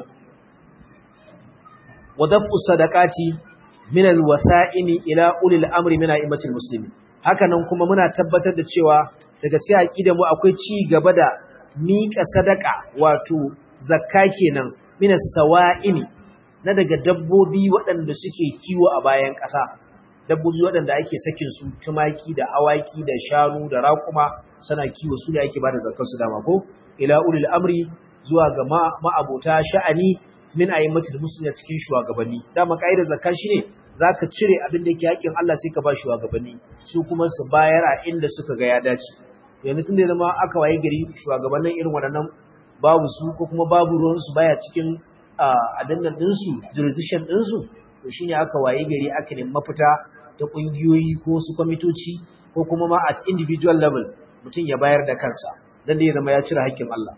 wa dafu sadaqati min alwasa'imi ila ulil amri min a'immatil muslimin haka nan kuma muna tabbatar da cewa da gaskiya aqidar mu akwai ci gaba da miƙa sadaka wato zakka kenan minas sawa'ini na daga dabbobi waɗanda suke kiwo a bayan ƙasa dabbobi waɗanda ake sakin su tumaki da awaki da shanu da raƙuma suna kiwo su ne ake bada zakkar su dama ko ila ulil amri zuwa ga ma'abota sha'ani min a'immatul muslimin cikin shugabanni dama kaidar zakka shine zaka cire abin da yake haƙin Allah sai ka ba shugabanni su kuma su bayar a inda suka ga ya dace yanzu tun da zama aka waye gari shugabannin irin waɗannan babu su ko kuma babu ruwan su baya cikin adannan din su jurisdiction din su to shine aka waye gari aka nemi mafita ta kungiyoyi ko su kwamitoci ko kuma ma at individual level mutum ya bayar da kansa dan da ya zama ya cire haƙin Allah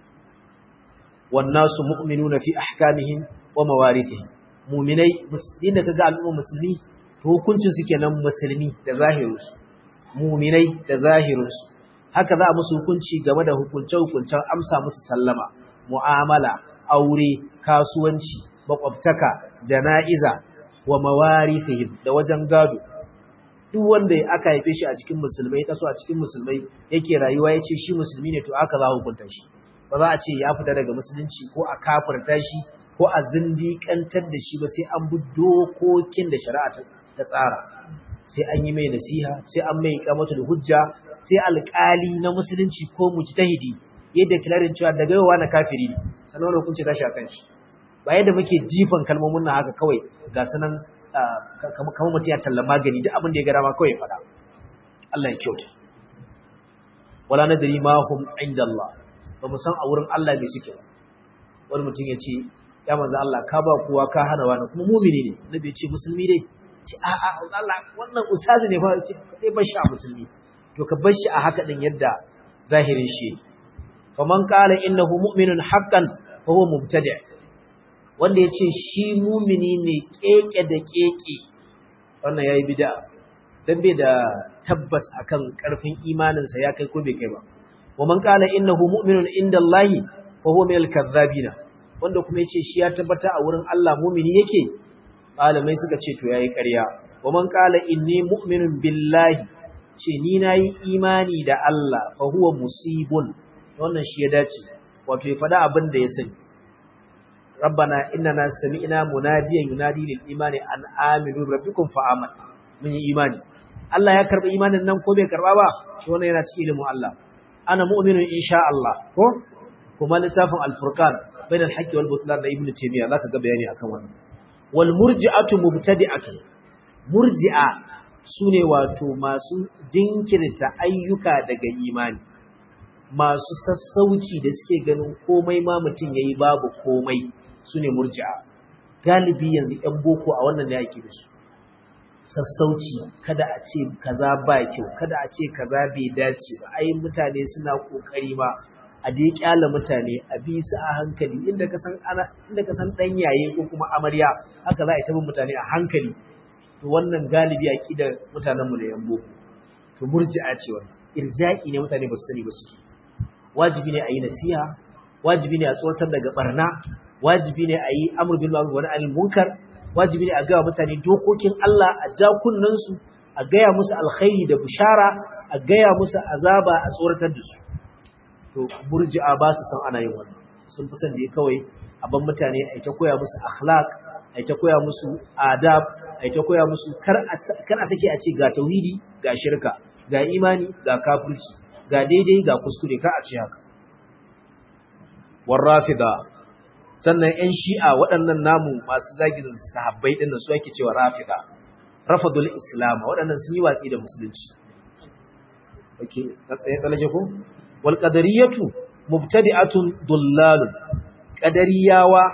والناس مؤمنون في احكامهم وموارثهم mu'minai inda kaga al'umma musulmi to hukuncin su kenan musulmi da zahirinsu mu'minai da zahirinsu haka za a musu hukunci game da hukunce hukuncen amsa musu sallama mu'amala aure kasuwanci makwabtaka jana'iza wa mawarithihim da wajen gado duk wanda aka haife shi a cikin musulmai taso a cikin musulmai yake rayuwa yace shi musulmi ne to aka za hukunta shi ba za a ce ya fita daga musulunci ko a kafirta shi ko a zindiƙantar da shi ba sai an bi dokokin da shari'a ta tsara sai an yi mai nasiha sai an mai iqamatul hujja sai alƙali na musulunci ko mujtahidi yadda kilarin cewa daga yawa na kafiri ne sanan hukunci tashi akan shi ba yadda muke jifan kalmomin nan haka kawai ga sanan kamar mutum ya talla magani duk abin da ya ga dama kawai ya faɗa Allah ya kyauta wala nadri ma hum inda Allah ba mu san a wurin Allah bai suke ba wani mutum ya ce ya manzo Allah ka ba kowa ka hana wani kuma mumini ne nabi ya ce musulmi dai ce a a Allah wannan ustazi ne fa ce kai bar shi a musulmi to ka bar shi a haka din yadda zahirin shi yake faman qala innahu mu'minun haqqan fa huwa mubtadi' wanda ya ce shi mumini ne keke da keke wannan yayi bid'a dan bai da tabbas akan karfin imaninsa ya kai ko bai kai ba ومن قال انه مؤمن عند الله وهو من الكذابين wanda kuma yace shi ya tabbata a wurin Allah mu'mini yake malamai suka ce to yayi ƙarya waman qala inni mu'minun billahi ce ni nayi imani da Allah fa huwa musibun wannan shi ya dace wato ya fada abin da ya sani rabbana innana sami'na munadiyan yunadi lil imani an aminu rabbikum fa amanna mun yi imani Allah ya karba imanin nan ko bai karba ba shi wannan yana cikin ilimin Allah ana mu'minun insha Allah ko kuma littafin al-furqan bainal haqqi wal butlan da ibnu taymiya zaka ga bayani akan wannan wal murji'atu mubtadi'atu murji'a sune wato masu jinkirta ayyuka daga imani masu sassauci da suke ganin komai ma mutun yayi babu komai sune murji'a galibi yanzu ɗan boko a wannan ne yake da su sassauci kada a ce kaza ba kyau kada a ce kaza bai dace ba ai mutane suna kokari ma a dai kyala mutane a bi su a hankali inda ka san ana inda ka san dan yaye ko kuma amarya haka za a yi ta bin mutane a hankali to wannan galibi aqidar mutanen mu da yambo to murji'a ce wannan irja'i ne mutane ba su sani ba suke wajibi ne a yi nasiha wajibi ne a tsoratar daga barna wajibi ne a yi amr bil ma'ruf wa nahy anil munkar wajibi ne a gaya mutane dokokin Allah a ja kunnansu a gaya musu alkhairi da bishara a gaya musu azaba a tsoratar da su to murji'a ba su san ana yin wannan sun fi san da kawai a ban mutane a ta koya musu akhlaq a ta koya musu adab a ta koya musu kar a kar a sake a ce ga tauhidi ga shirka ga imani ga kafirci ga daidai ga kuskure kar a ce haka warrafida sannan ƴan shi'a waɗannan namu masu zagin sahabbai ɗin su ake cewa rafida rafadul islam waɗannan sun yi watsi da musulunci okay na tsaye tsalaje ko wal qadariyatu mubtadi'atun dullalun qadariyawa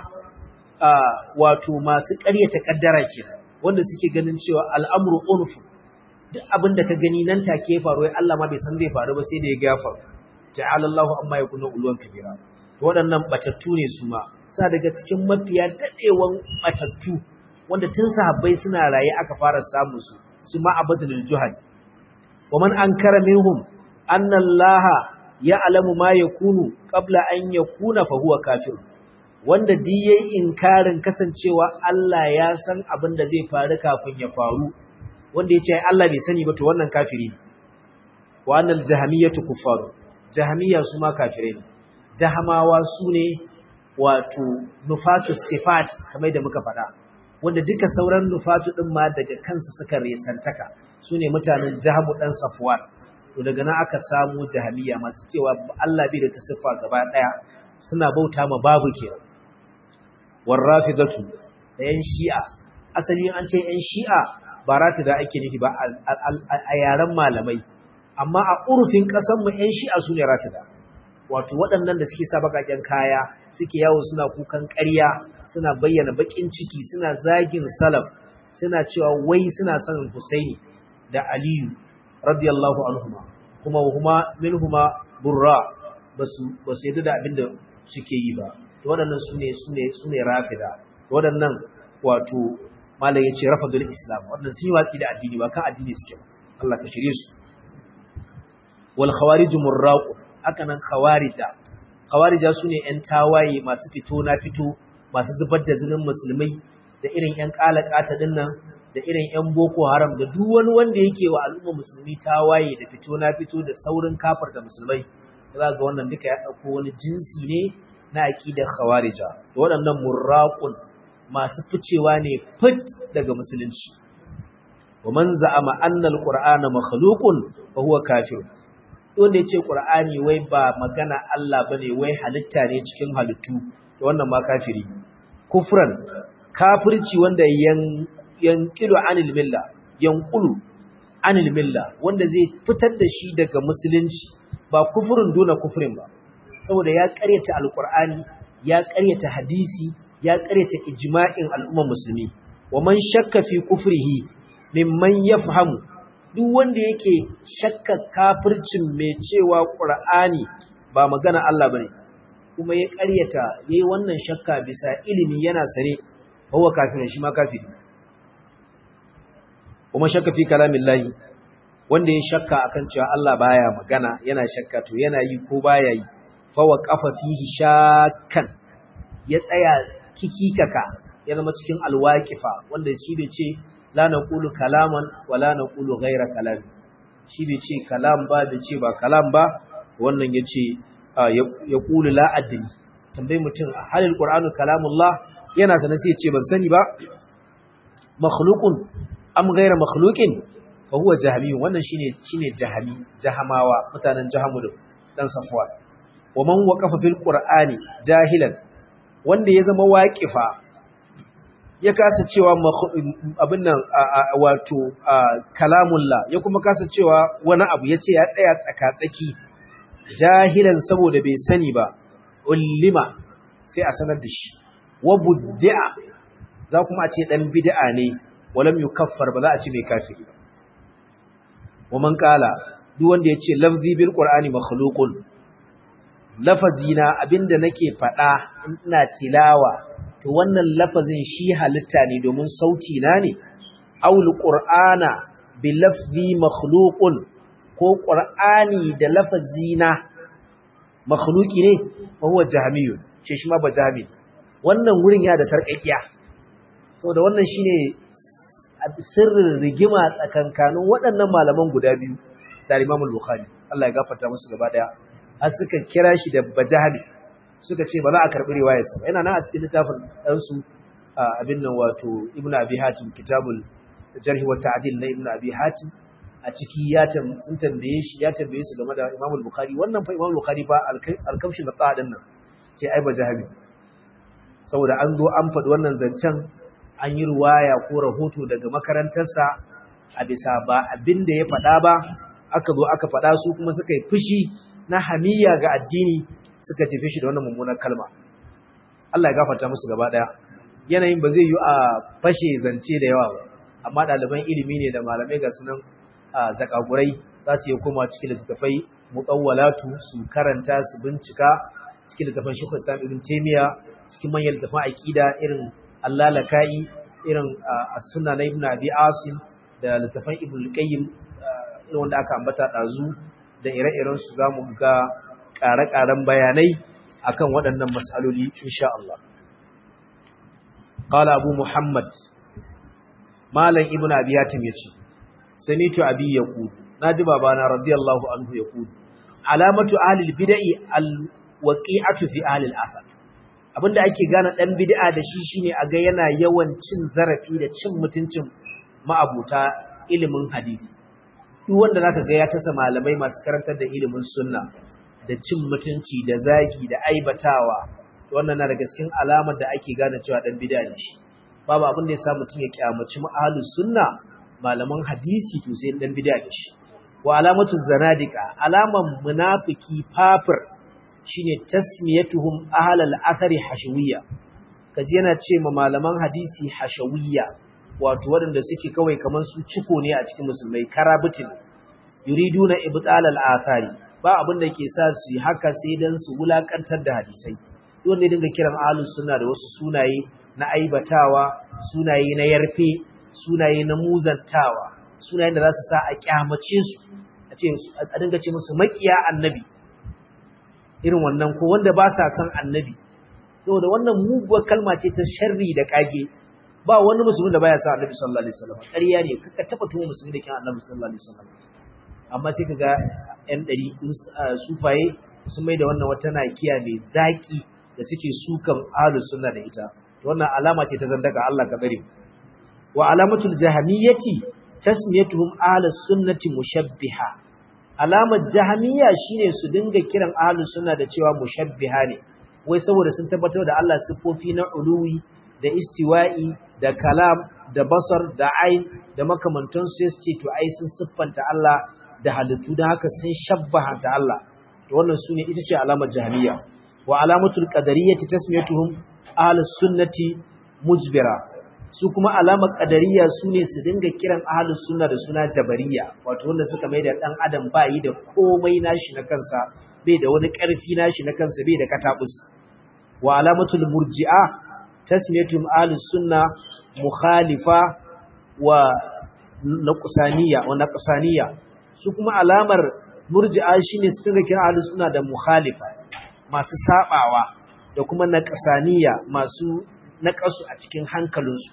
wato masu ƙaryata kaddara kenan wanda suke ganin cewa al'amru unfu duk abin da ka gani nan take ya faru ai Allah ma bai san zai faru ba sai da ya gafa ta'ala Allahu amma yakunu ulwan kabira waɗannan batattu ne su ma sa daga cikin mafiya dadewan batattu wanda tun sahabbai suna raye aka fara samu su su ma abadul juhal wa man ankara minhum anna Allah ya'lamu ma yakunu qabla an yakuna fa huwa kafir wanda di yayin inkarin kasancewa Allah ya san abin da zai faru kafin ya faru wanda yace ai Allah bai sani ba to wannan kafiri ne wa annal jahamiyatu kuffaru jahamiya su ma kafirai ne jahamawa su ne wato nufatu sifat kamar da muka faɗa wanda duka sauran nufatu din ma daga kansu suka resantaka su ne mutanen jahamu dan safwan to daga nan aka samu jahamiya masu cewa Allah bai da ta siffa gaba daya suna bauta ma babu kenan warrafidatu da yan shi'a asali an ce yan shi'a ba rafida ake nufi ba a yaren malamai amma a urufin kasan mu yan shi'a sune rafida wato waɗannan da suke sa bakaken kaya suke yawo suna kukan ƙarya suna bayyana bakin ciki suna zagin salaf suna cewa wai suna son Husaini da Aliyu radiyallahu anhuma kuma huma minhuma burra basu basu yadda da abinda suke yi ba to waɗannan sune sune sune rafida waɗannan wato malai yace rafadul islam waɗannan sun yi watsi da addini ba kan addini suke Allah ka shirye su wal khawarij murraq haka nan khawarija khawarija sune ƴan tawaye masu fito na fito masu zubar da zinin musulmai da irin ƴan kalakata dinnan da irin ƴan boko haram da duk wani wanda yake wa al'umma musulmi tawaye da fito na fito da saurin kafar da musulmai za ga wannan duka ya dauko wani jinsi ne na aqidar khawarija da waɗannan murraqun masu ficewa ne fit daga musulunci wa man za'ama anna al-qur'ana makhluqun fa huwa kafir wanda yace qur'ani wai ba magana Allah bane wai halitta ne cikin halittu to wannan ma kafiri kufran kafirci wanda yan yanqilu anil milla yanqulu anil milla wanda zai fitar da shi daga musulunci ba kufurin dona kufurin ba saboda ya ƙaryata alqur'ani ya ƙaryata hadisi ya ƙaryata ijma'in al'umma musulmi wa man shakka fi kufrihi mimman yafhamu duk wanda yake shakka kafircin mai cewa qur'ani ba magana Allah bane kuma ya ƙaryata yayi wannan shakka bisa ilimi yana sane huwa kafirin shi ma kafiri kuma shakka fi kalamillahi wanda ya shakka akan cewa Allah baya magana yana shakka to yana yi ko baya yi fa waqafa fihi shakkan ya tsaya kikikaka ya zama cikin alwaqifa wanda shi bai ce la naqulu kalaman wa la naqulu ghayra kalam shi bai ce kalam ba bai ce ba kalam ba wannan yace ya qulu la adri tambayi mutum halil qur'anu kalamullah yana sanar sai ya ce ban sani ba makhluqun am ghayra makhluqin fa huwa jahmi wannan shine shine jahmi jahamawa mutanen jahamu dan safwa wa man waqafa fil qur'ani jahilan wanda ya zama waqifa ya kasa cewa abin nan wato kalamullah ya kuma kasa cewa wani abu yace ya tsaya tsaka-tsaki jahilan saboda bai sani ba ullima sai a sanar da shi wa bud'a za kuma a ce dan bid'a ne walam yukaffar ba za a ce mai kafiri ba wa man qala duk wanda yace lafzi bil qur'ani makhluqun lafazina abinda nake fada ina tilawa to wannan lafazin shi halitta ne domin sauti na ne aul qur'ana bi lafzi makhluqun ko qur'ani da lafazina makhluqi ne fa huwa jahmiyun ce shi ma ba jahmi wannan wurin ya da sarƙaƙiya saboda wannan shine sirrin rigima tsakankanin waɗannan malaman guda biyu da Imam al-Bukhari Allah ya gafarta musu gaba daya har suka kira shi da bajahmi suka ce ba za a karɓi riwayarsa yana nan a cikin littafin ɗansu abin nan wato Ibn Abi Hatim kitabul jarh wa ta'dil na Ibn Abi Hatim a ciki ya sun tambaye shi ya tambaye su game da Imam al-Bukhari wannan fa Imam al-Bukhari fa al-kamshi da tsadan nan ce ai bajahmi saboda an zo an faɗi wannan zancen an yi ruwaya ko rahoto daga makarantarsa a bisa ba abin da ya faɗa ba aka zo aka faɗa su kuma suka yi fushi na hamiya ga addini suka tafi shi da wannan mummunar kalma Allah ya gafarta musu gaba daya yanayin ba zai yi a fashe zance da yawa ba amma ɗaliban ilimi ne da malamai ga sunan zakagurai za su yi koma cikin littattafai mutawwalatu su karanta su bincika cikin littattafan Sheikh Islam Ibn Taymiyyah cikin manyan littattafan aqida irin Allah lakai irin as-sunna na Ibn Abi Asim da littattafan Ibn al-Qayyim irin wanda aka ambata dazu da ire-iren su zamu ga ƙare-ƙaren bayanai akan waɗannan mas'aloli insha Allah qala Abu Muhammad Malam Ibn Abi Hatim yace samitu abi yaqul naji babana radiyallahu anhu yaqul alamatu ahli al-bid'i al-waqi'atu fi ahli al-athar abinda ake gane dan bid'a da shi shine a ga yana yawan cin zarafi da cin mutuncin ma'abuta ilimin hadisi duk wanda zaka ga ya tasa malamai masu karantar da ilimin sunna da cin mutunci da zagi da aibatawa wannan na daga cikin alamar da ake gane cewa dan bid'a ne shi babu abin da yasa mutun ya kiyamaci ahlus sunna malaman hadisi to sai dan bid'a ne shi wa alamatu zanadika alaman munafiki fafir shine tasmiyatuhum ahlal athari hashawiyya kaji yana ce ma malaman hadisi hashawiyya wato waɗanda suke kawai kaman su ciko ne a cikin musulmai karabitin yuriduna ibtal al-athari ba abin da ke sa su haka sai dan su wulakantar da hadisai wanda ya dinga kiran ahlus sunna da wasu sunaye na aibatawa sunaye na yarfe sunaye na muzantawa sunayen da za su sa a kyamace su a ce a dinga ce musu makiya annabi irin wannan ko wanda ba sa san annabi saboda wannan muguwar kalma ce ta sharri da kage ba wani musulmi da baya sa annabi sallallahu alaihi wasallam ƙarya ne kaka taba tuwo musulmi da kin annabi sallallahu alaihi wasallam amma sai kaga ɗan ɗari sufaye sun mai da wannan wata nakiya mai zaki da suke sukan ahlus sunna da ita wannan alama ce ta zandaka Allah ka bari wa alamatul jahmiyyati tasmiyatuhum ahlus sunnati mushabbiha alamar jahmiyya shine su dinga kiran ahlus sunna da cewa mushabbiha ne wai saboda sun tabbatar da Allah sifofi na uluwi da istiwa'i da kalam da basar da ain da makamantan su yace to ai sun siffanta Allah da halittu da haka sun shabbaha ta Allah to wannan sune ita ce alamar jahmiyya wa alamatul qadariyyati tasmiyatuhum ahlus sunnati mujbira su kuma alamar qadariyya sune su dinga kiran ahlus sunna da suna jabariyya wato wanda suka mai da dan adam bai da komai nashi na kansa bai da wani karfi nashi na kansa bai da katabus wa alamatul murji'a tasmiyatum ahlus sunna mukhalifa wa naqsaniyya wa naqsaniyya su kuma alamar murji'a shine su dinga kiran ahlus sunna da mukhalifa masu sabawa da kuma naqsaniyya masu naqasu a cikin hankalinsu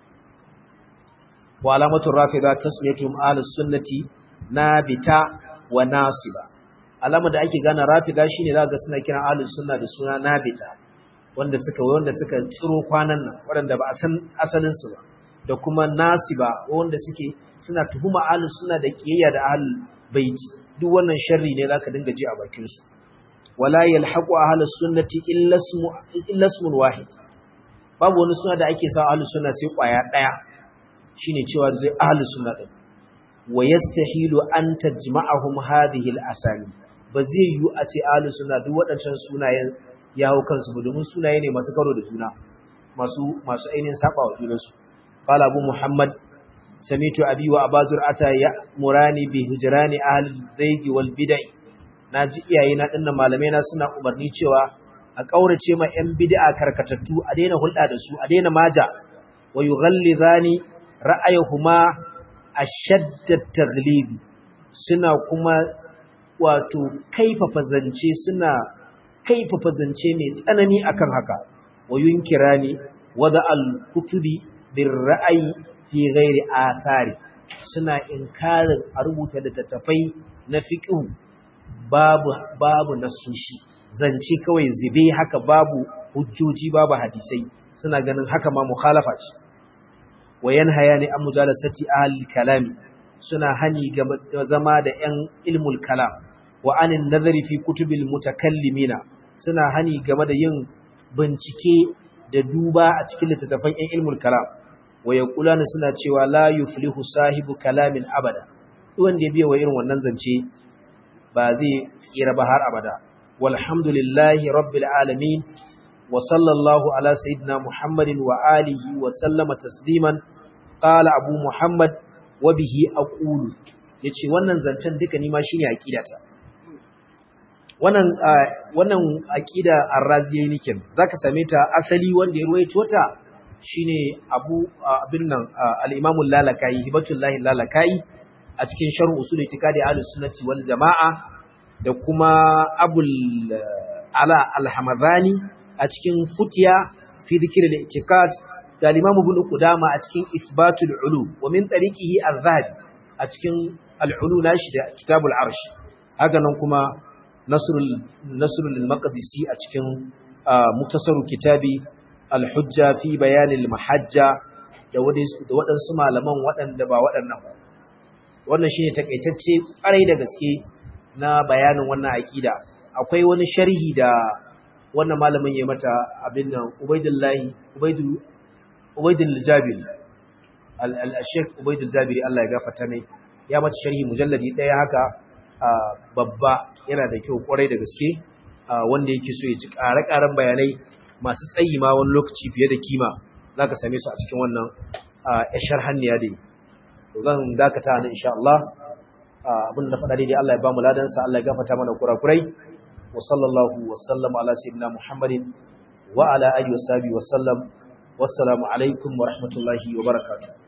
wa alamatu rafida tasmiyatum ahlus sunnati nabita wa nasiba alama da ake gane rafida shine zaka suna kiran ahlus sunna da suna nabita wanda suka wanda suka tsiro kwanan nan wanda ba a san asalin su ba da kuma nasiba wanda suke suna tuhuma ahlus sunna da kiyayya da ahlul baiti duk wannan sharri ne zaka dinga ji a bakin su wala yalhaqu ahlus sunnati illa ismu illa ismun wahid babu wani suna da ake sa ahlus sunna sai kwaya daya shine cewa zai ahlus sunna din wa yastahilu an tajma'ahum hadhihi al-asani ba zai yu a ce ahlus sunna duk wadancan sunayen ya hau kansu ba domin sunaye ne masu karo da juna masu masu ainihin sabawa junansu qala abu muhammad samitu abi wa abazur ata ya murani bi hujrani ahli zaygi wal bid'ah naji iyayena dinnan malamai na suna umarni cewa a kaurace ma yan bid'a karkatattu a daina hulɗa da su a daina maja wa yughallizani ra'ayuhuma ashadd at-taghlib suna kuma wato kaifafa zance suna kaifafa zance mai tsanani akan haka wa yunkirani wada al-kutubi bir ra'ayi fi ghairi athari suna inkarin a rubuta da tattafai na fiqh babu babu nasushi zance kawai zibe haka babu hujjoji babu hadisai suna ganin haka ma mukhalafa ce wayan hayani an mujalasati ahli kalami suna hani ga zama da yan ilmul kalam wa anin nazari fi kutubil mutakallimina suna hani game da yin bincike da duba a cikin littattafan yan ilmul kalam wa yaquluna suna cewa la yuflihu sahibu kalamin abada wanda ya biya wa irin wannan zance ba zai tsira ba har abada walhamdulillahi rabbil alamin wa sallallahu ala sayyidina muhammadin wa alihi wa sallama tasliman qala abu muhammad wa bihi aqulu yace wannan zancen duka ni ma shine aqidata wannan wannan aqida ar-raziyayi nake zaka same ta asali wanda ya ruwaito ta shine abu abin nan al-imam al-lalakai hibatullahi al-lalakai a cikin sharh usul itikadi ahlus sunnati wal jamaa da kuma abul ala al-hamadani a cikin futiya fi dhikr al-i'tiqad da al-imam ibn qudama a cikin isbatul ulum wa min tariqihi az-zahabi a cikin al-ulu nashi da kitabul arsh haka nan kuma nasrul nasrul al-maqdisi a cikin muktasaru kitabi al-hujja fi bayan al-mahajja da waɗansu malaman waɗanda ba waɗannan ba wannan shine takaitacce ƙarai da gaske na bayanin wannan aqida akwai wani sharhi da wannan malamin ya mata abin nan Ubaidullahi Ubaidu Ubaidul Jabiri al-Sheikh Ubaidul Jabiri Allah ya gafarta mai ya mata sharhi mujalladi daya haka babba yana da kyau ƙwarai da gaske wanda yake so ya ci ƙare-ƙaren bayanai masu tsayi ma wani lokaci fiye da kima zaka same su a cikin wannan sharhanniya dai zan dakata nan insha Allah abin da faɗa dai Allah ya ba mu ladan sa Allah ya gafarta mana kurakurai wa sallallahu wa sallama ala sayyidina Muhammadin wa ala alihi wa sahbihi wa sallam wassalamu alaikum wa rahmatullahi wa barakatuh